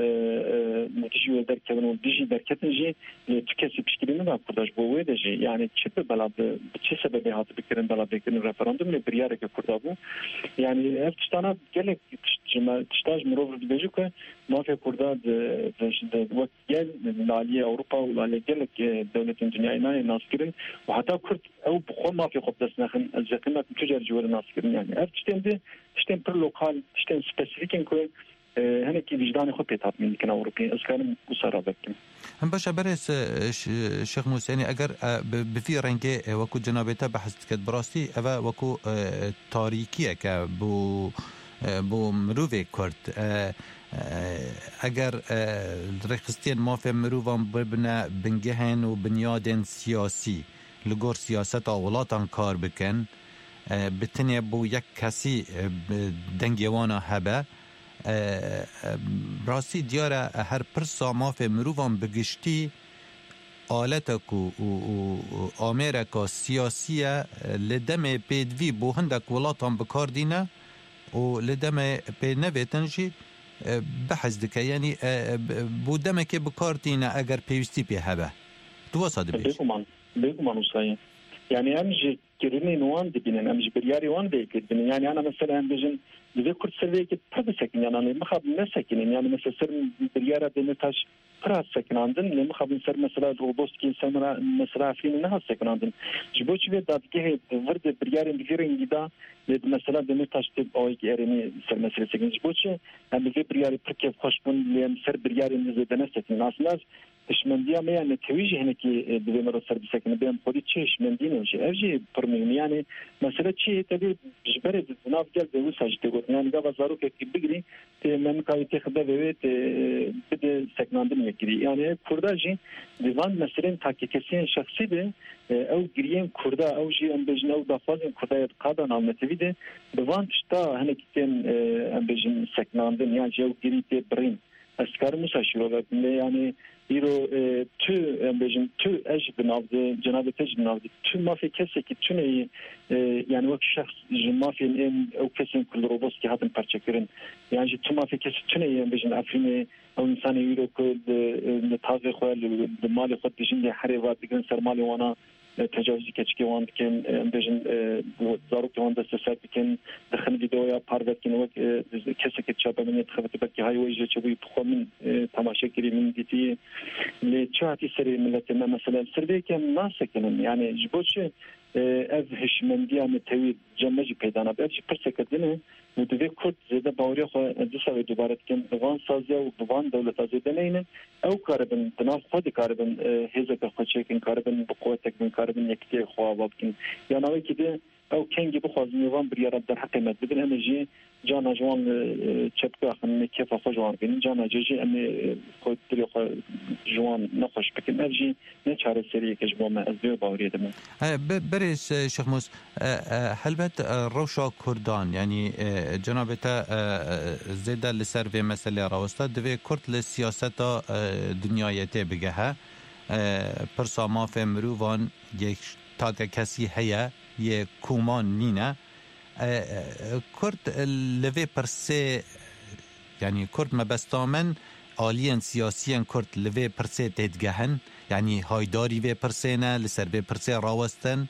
متجی و درکتن و دیجی درکتن جی تو کسی پیشگیری ندا کرداش بوده دیجی یعنی چه به بلا به چه سببی هات بکرن بلا بکرن رفراندوم لی بریاره که کرده بو یعنی افتشتانا گلک تشتاج مروف بیجو که مافیا کرده د وقت گل لالی اروپا و لالی گلک دولت دنیای نه ناس کردن و حتی کرد او بخور مافیا خود دست نخن از زقیمت تجار جوار ناس کردن یعنی افتشتن ده تشتن پر لوکال تشتن سپسیفیکن که هنکی وجدان خود پیتاب میکنه اروپی از کارم گسارا بکن هم باشه برس شیخ موسیانی اگر بفی رنگه وکو جنابیتا بحث کد براستی اوه وکو تاریکیه که بو بو مروفي كرد اگر رخستين مافي مروفان ببنا بنجهن و بنيادن سياسي لگور سیاست اولاتان کار بکن بتنی بو یک کسی دنگیوانا هبه راستی دیاره هر پرسا مافی مروفان بگشتی آلتک و آمریکا سیاسیه لدم پیدوی بو هندک ولاتان بکار دینه و لدم پید نویتنجی بحث دکه یعنی بو دمه که بکار دینه اگر پیوستی پی هبه تو واسه بیش بيكم منوصين يعني امجي كرني نوان دبين امجي برياري وان بيك يعني انا مثلا بجن بذكر سليك تبسك يعني انا ما خاب مسكن يعني مثلا سر برياره بنتاش فراس سكن عندن لما خاب سر مثلا روبوسكي سمرا مثلا فين انها سكن عندن جبوش بيت دادكه ورد برياري بغيرين جدا مثلا بنتاش تب اوي ارني سر مثلا سكن جبوش ام في برياري بركيف خوشبون لين سر برياري نزدنست الناس ناس شمنديا ما يعني توجه هناك بمرة سر بسكن بين خودي تشي شمندينا وشي أجي برمي يعني مسألة شيء تبي جبرت ناف جل بوساج تقول يعني قبل زاروك كي بيجري من كاي تخبى بيت بده سكناندن يكري يعني كرداجي ديوان مثلا تحقيقين شخصي ده أو جريان كردا أو جي أم بيجن أو دافعين كردا قادنا على نتيجة ديوان تشتا هناك تين أم بيجن سكناندن يعني جو جري تبرين أسكار مساشرة يعني يرو تو بيجن تو اج بنافذ جناب تج بنافذ تو ما في كسي كي توني يعني وقت شخص ما في ان او كسين كل روبوس كي هاتن بارتشكرن يعني تو ما في كسي توني بيجن افريني او انسان يرو كل نتاغ خوال المال خد بيجن حريوات بيجن سرمالي وانا تجاوزی کچکی وان بکن بيجن زاروك وان دست سر بکن دخل فيديويا بارفت كن وقت کسی که چابه من تخفت بکی های ویجه چوبی بخو من تماشا کری من دیتی لچاتی سری ملت ما مثلا سربی که ما سکنن يعني جبوش اف هشمندی ام توی جمعی پیدانا بچ پرسکدنه ودوی کورد زده باوری خو دسوی دوباره کن وان سازی و وان دولت زده نینه او کاربن تناف خود کاربن هزک خوچکن کاربن بقوتک من کاربن یکتی خو وابکن یا نوی کده او کنگی بخواز نیوان بریارت در حق مد بدن امجی جانا جوان چپکا خن کیف خو جوان بین جانا جی ام خود دری خو جوان نخوش بکن امجی نه چاره سری که جبو ما از دو باوری دم بريس شيخ موس هلبت روشا كردان يعني جنابتا زيدا لسر مسألة راوستا دوي كرد للسياسة دنيايته بجها برسا ما في مروفان يك تاك كسي هيا يكومان نينا كرد لفي برسي يعني كرد ما بستامن آليان سياسيا كرد لفي برسي تدجهن يعني هايداري في برسينا لسر في برسي راوستن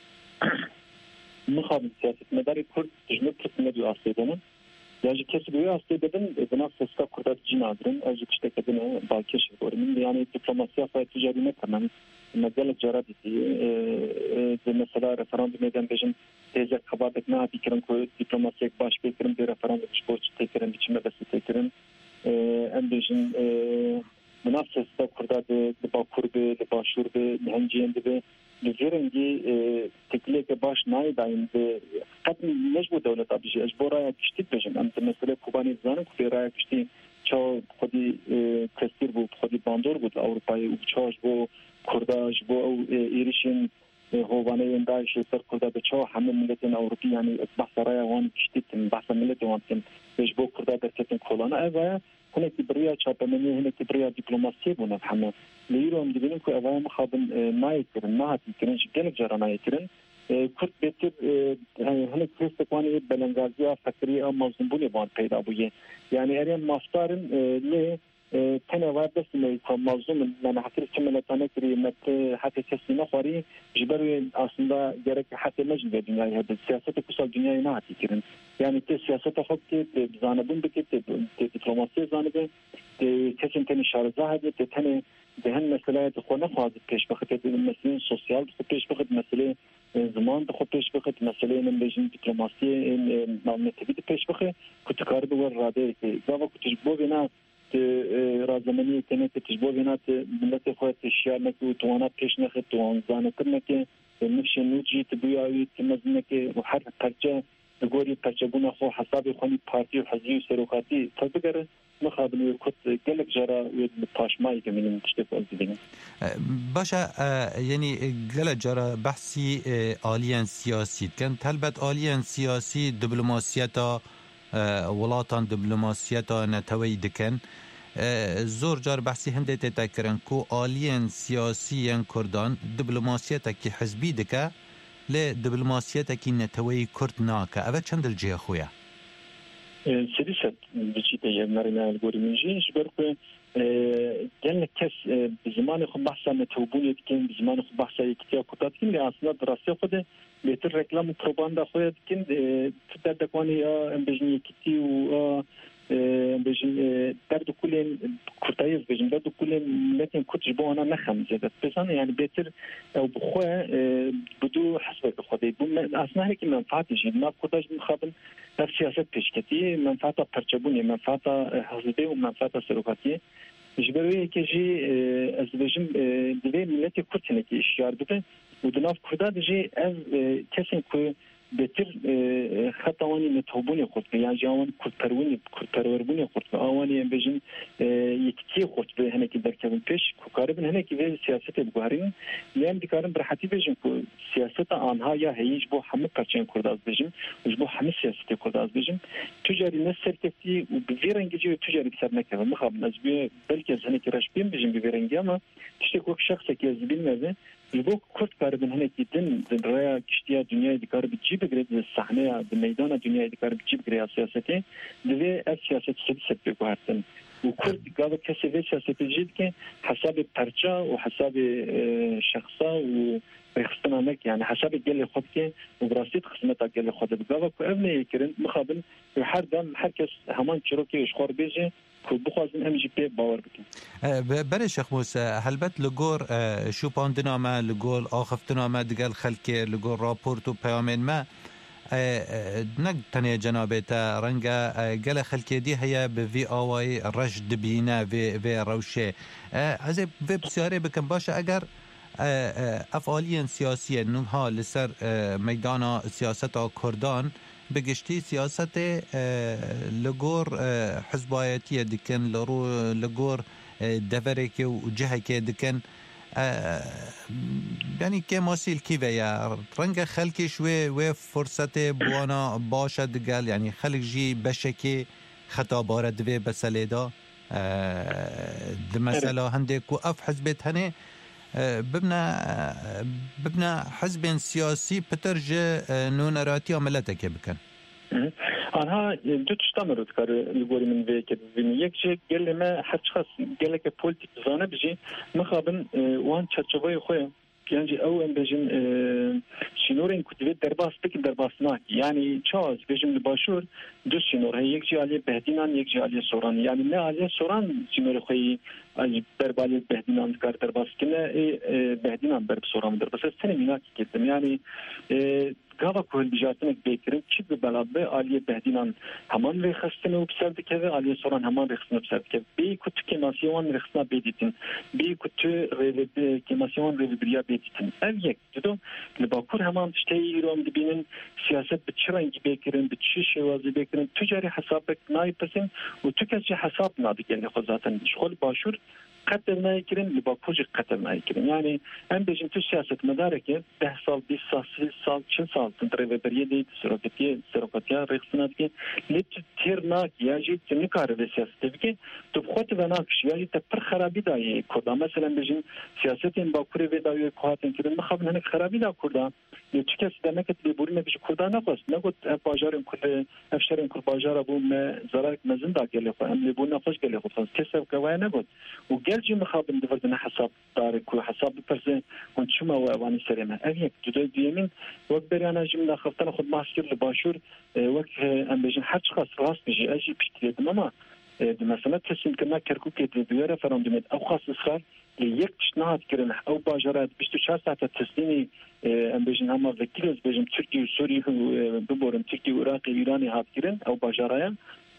مخابن سياسة مداري كرد تجنب كرد مدو أصيدنا يعني كسب ويا أصيدنا بنفس سكا كردات جنادرن أجي كشتكدنا باكيش بورمن يعني دبلوماسيا فاي تجاري مكمن مجال الجرادي زي مثلا رفراندوم ميدان بيجن تيجا خبابت نا بيكرن كو دبلوماسيا باش بيكرن بي رفراندوم بوش تيكرن بيچمه بس تيكرن ام بيجن منافسة سكا كردات دباكور بي دباشور بي نهنجين بي لجرنجي تكليك باش ناي داين قد نجبو دولة أبجي أجبو رايا كشتي بيجن أنت مثلا كوباني زانو كفي رايا كشتي چاو خودی کستیر بود خودی باندور بود اروپایی و چاش بو کرداش بو او ایریشین هوانه انداش سر کردا به چاو همه ملتن اروپی یعنی بحث رايا وان کشتیتن بحث ملت وان کن بيش بو کردا درکتن کولانا اوه هناك بريا چاپمنی هناك بريا دیپلماسی بونه همه لیرو هم دیدیم که اوه مخابن نایکرن نهاتی کرنش گلک جارا نایکرن كنت بيتر هناك كريستواني بلنغازيا فكرية مظلوم بني بان پیدا بوده يعني أريم ماستارن ل تنه وارد سمي مظلوم من حتى كملتانه كري مت حتى كسينا خوري جبر أصلا جرك حتى مجد الدنيا هذا السياسة كسر الدنيا ما هتكرن يعني السياسة خد بزانبون بكت دبلوماسية زانبه كسين تاني شارزة هذا تاني بهن مسألة تخونا خواهد كيش بخت مسألة سوسيال كيش بخت مسألة زمان دخو پیش بخد مسئله من بیشتر دیپلماسی نامنتیبی پیش بخه کت کار دور راده که جواب کتیج بو بنا رازمانی کنه کتیج بو بنا ملت خود اشیاء نکو توانات پیش نخد توان زانه کرنه که نفش نوجی تبیایی تمزنه که هر پرچه گوری پرچبون خو حساب خونی پارتی و حزبی و سروکاتی تذکر مخابن کت گلک جرا و پاشمایی که منیم تشتف ازدیم باشه یعنی گلک جرا بحثی آلیان سیاسی کن طلبت آلیان سیاسی دیپلماسیتا ولاتان دیپلماسیتا نتوی دکن زور جار بحثی هنده تذکرن کو آلیان سیاسی کردان دیپلماسیتا کی حزبی دکه ل دیپلماسیتا کی نتوی کرد ناکه اوه چند الجه خویا سریشت بچیته یه مرنا الگوریتمی جبرکه جن کس بزمان خو بحثا متوبونی کن بزمان خو بحثا یکتیا کتات کن لی اصلا دراسته خود بهتر رکلام و پروپاگاندا خود کن تدر دکانی ام بجنی یکتی و بجن در دکولن کتایز بجن در دکولن لکن کتج بوانا نخم زیادت بسان یعنی بهتر او بخواه بدو حسب خودی بوم اصلا هیچ منفعتی جد ما کتاج مخابن در سیاست پیشکتی منفعت پرچبونی منفعت حزبی و منفعت سروکاتی جبروی که جی از بجن دوی ملت کتنه که اشیار بده و دناف کرداد جی از کسی که بهتر خطوانی متوبونی خود یعنی جوان کرد پرونی کرد پروربونی خود آوانی بجن یکتی خود به هنر کی درکبن پیش کاری بن هنر کی به سیاست بگواریم میام دیکارم برحتی بجن که سیاست آنها یا هیچ بو همه پرچین کرد از بجن و بو همه سیاست کرد از بجن تجاری نسر کتی و بویرنگی جو تجاری بسر نکرد مخاب نزبی بلکه از هنر کی رش بیم بجن بویرنگی اما تشتی کوک شخص کی از بین مزه البوك كرت كارب هنا كيدن دنيا كشتيا دنيا دكار بتجيب غير الصحنه بميدان دنيا دكار بتجيب غير سياسته دبي السياسه سبسب بقارتن وكرت قال كسبه سياسه جديد كان حسب برجا وحسب شخصا و بيختنامك يعني حسب جل خدك وبراسيت خدمتك جل خد بقى وابني يكرن مخابن وحر دم حركس همان شروكي اشخار بيجي بخوازن ام جي بي باور بكن بري شيخ موسى هلبت لغور شو باندنا ما لغول آخفتنا ما دقال خلكي لغور راپورت و پیامین ما نق تنيا جنابتا رنگا قال خلكي دي هيا بفي آواي رشد بينا في في روشه عزي في بسياري بكن باشا اگر افعاليا سياسيا نها لسر ميدان سياسة كردان بگشتی سیاست لگور حزبایتی دکن لرو لگور دفره که و جهه که دکن یعنی که ماسیل کی ویا رنگ خلکش و و فرصت بوانا باشد دگل یعنی خلک جی بشکی خطا بارد و بسلیدا ده مثلا هنده کو اف حزبت هنه ببنا ببنا حزب سياسي بترج نونراتي عملتك بكن آنها دو تشتمرد کار لگوری من به که ببینی یک جه گله ما هر شخص گله که پولیتیک زانه بجی مخابن وان چرچوبای خواه يعني او ام بجن شنورين كتبه درباس بك درباس ناك يعني تشاز بجن الباشور دو شنور هي يجي عليه بهدينان يجي عليه سوران يعني ما عليه سوران شنور خوي دربالي بهدينان كار درباس كنا بهدينان برب سوران درباس السنه ميناك كتم يعني قاوا كل بجاتنك بيكرن كيف بلابه عليه بهدينان همان رخصتنه وبسبب كذا عليه سوران همان رخصتنه بسبب كذا بي كنت كماسيون رخصنا بيديتن بي كنت ريف كماسيون ريف بريا بيديتن اف يك دو لباكور همان تشتي روم دبينن سياسه بتشرنج بيكرن بتشيش وازي بيكرن تجاري حسابك ناي بسن وتكسي حساب نادي يعني خزاتن شغل باشور قتل ما يكرم لباكوج قتل ما يكرم يعني أم بيجن تو سياسة مداركة ده سال بيس سال سال سال شن سال تنتري بريدة سرقتية سرقتية رخصناتك ليت تيرناك ياجي تنكار بالسياسة تبكي تبخوت بناكش ياجي تبر خرابي داي كودا مثلا بيجن سياسة باكوري في داي كواتن كده مخابن هناك خرابي دا كودا يتشكس دمك تبوري ما بيجي كودا نقص نقول باجارين كل أفشارين كل باجار أبو ما زرارك مزن دا قال له أم لبون نقص قال له خلاص كسب كواي نقول وقال جي مخابن دفرنا حساب دارك وحساب بفرزه كنت شو ما واني سلامة أبيك جدول ديمين وقدر أنا جمنا خفتنا خد ماسكر لباشور وقت أم بيجن حد خاص راس بيجي أجي بيشتري ماما مثلا تسمى كنا كركوك يدويرة فرندمت أو خاص إسرائيل ليك تشنهات كرنا أو باجرات بيشتو شاس ساعة تسليني أم بيجن هما ذكيرز بيجن تركي وسوري ببورن تركي وعراقي إيراني هات كرن أو باجرايا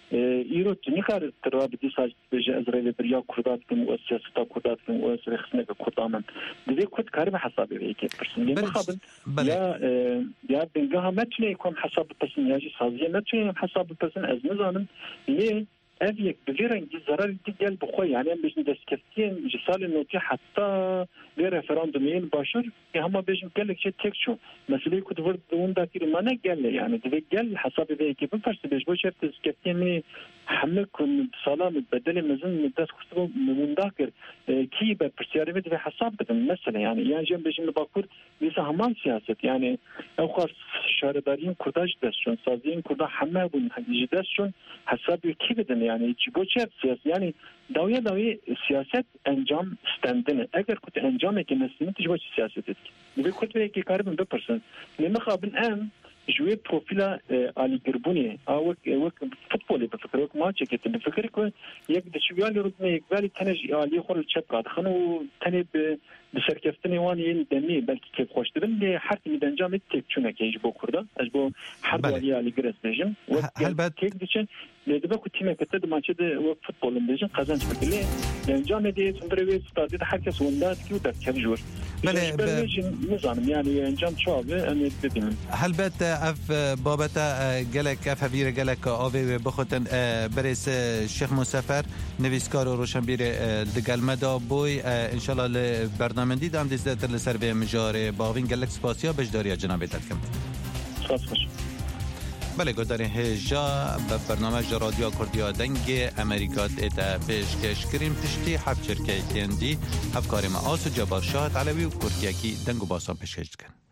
ایرو تنیکار ترابطی ساج بجه ازرائیل بریا کردات کن و سیاستا کردات کن و سرخسنه کردامن دیگه کد کاری به حسابی بیکی پرسن یه مخابن یا یا بنگاه متنه یکم حساب پرسن یا جی سازیه متنه حساب پرسن از نظامن یه اف یک بغیرنگی ضرر دیگل بخوی یعنی هم بجن دستکفتین جسال نوتی حتی به رفراندومین باشر که همه بجن گل که تک شو مسئله کد ورد اون داخل منه گل یعنی دیگه گل حساب به که بفرست بج باشه دستکفتین همه کن سلام بدل مزن مدت خصوصا منداکر کی به پرسیاری به حساب بدن مثلا یعنی یعنی جنب بجن باکور لیسا همان سیاست یعنی او خاص شهردارین کرداش دستشون سازین کردا همه بون حدیج دستشون حساب کی بدن یعنی چی بچه سیاست یعنی داویه داویه سیاست انجام استندنه اگر کت انجامه که نسیم تیج باشه سیاست دید دیگه کت به یکی کاربن بپرسن نمیخوابن ام جوی پروفیلا علی گربونی آوک وک فوتبالی بفکر وک ماچه که تن بفکر که یک دشویالی رو یک ولی تنج علی خور چپ قاد خنو تنی به بسرکفتنی وانی دمی بلکه که خوش دادم لی حرف می انجام تک چونه که ایج بو کرده از بو حرف علی علی گرس بجم و هل کیک دیشن لیدبا کو تیم که تد ماچه ده وک فوتبال بجم قزنج بکلی انجام دی تندروی استادی هر کس ونداد کیو در کل جور بله نظام يعني انجام شعبه ان بدين هل بت اف بابتا گلک اف هویر گلک آوی بخوتن برس شیخ مسافر نویسکار و روشنبیر دگل مدا بوی ان شاء الله برنامه دیدم دیزدتر لسر به مجار باوین گلک سپاسیا بجداریا جناب تلکم سپاس بله گذاری هجا به برنامه رادیو کردیا دنگ امریکا ایتا پیشکش کریم پشتی هفت شرکت تندی هفکاری ما آسو جبار شاهد علوی و کردیا کی دنگ و باسان پیشکش کن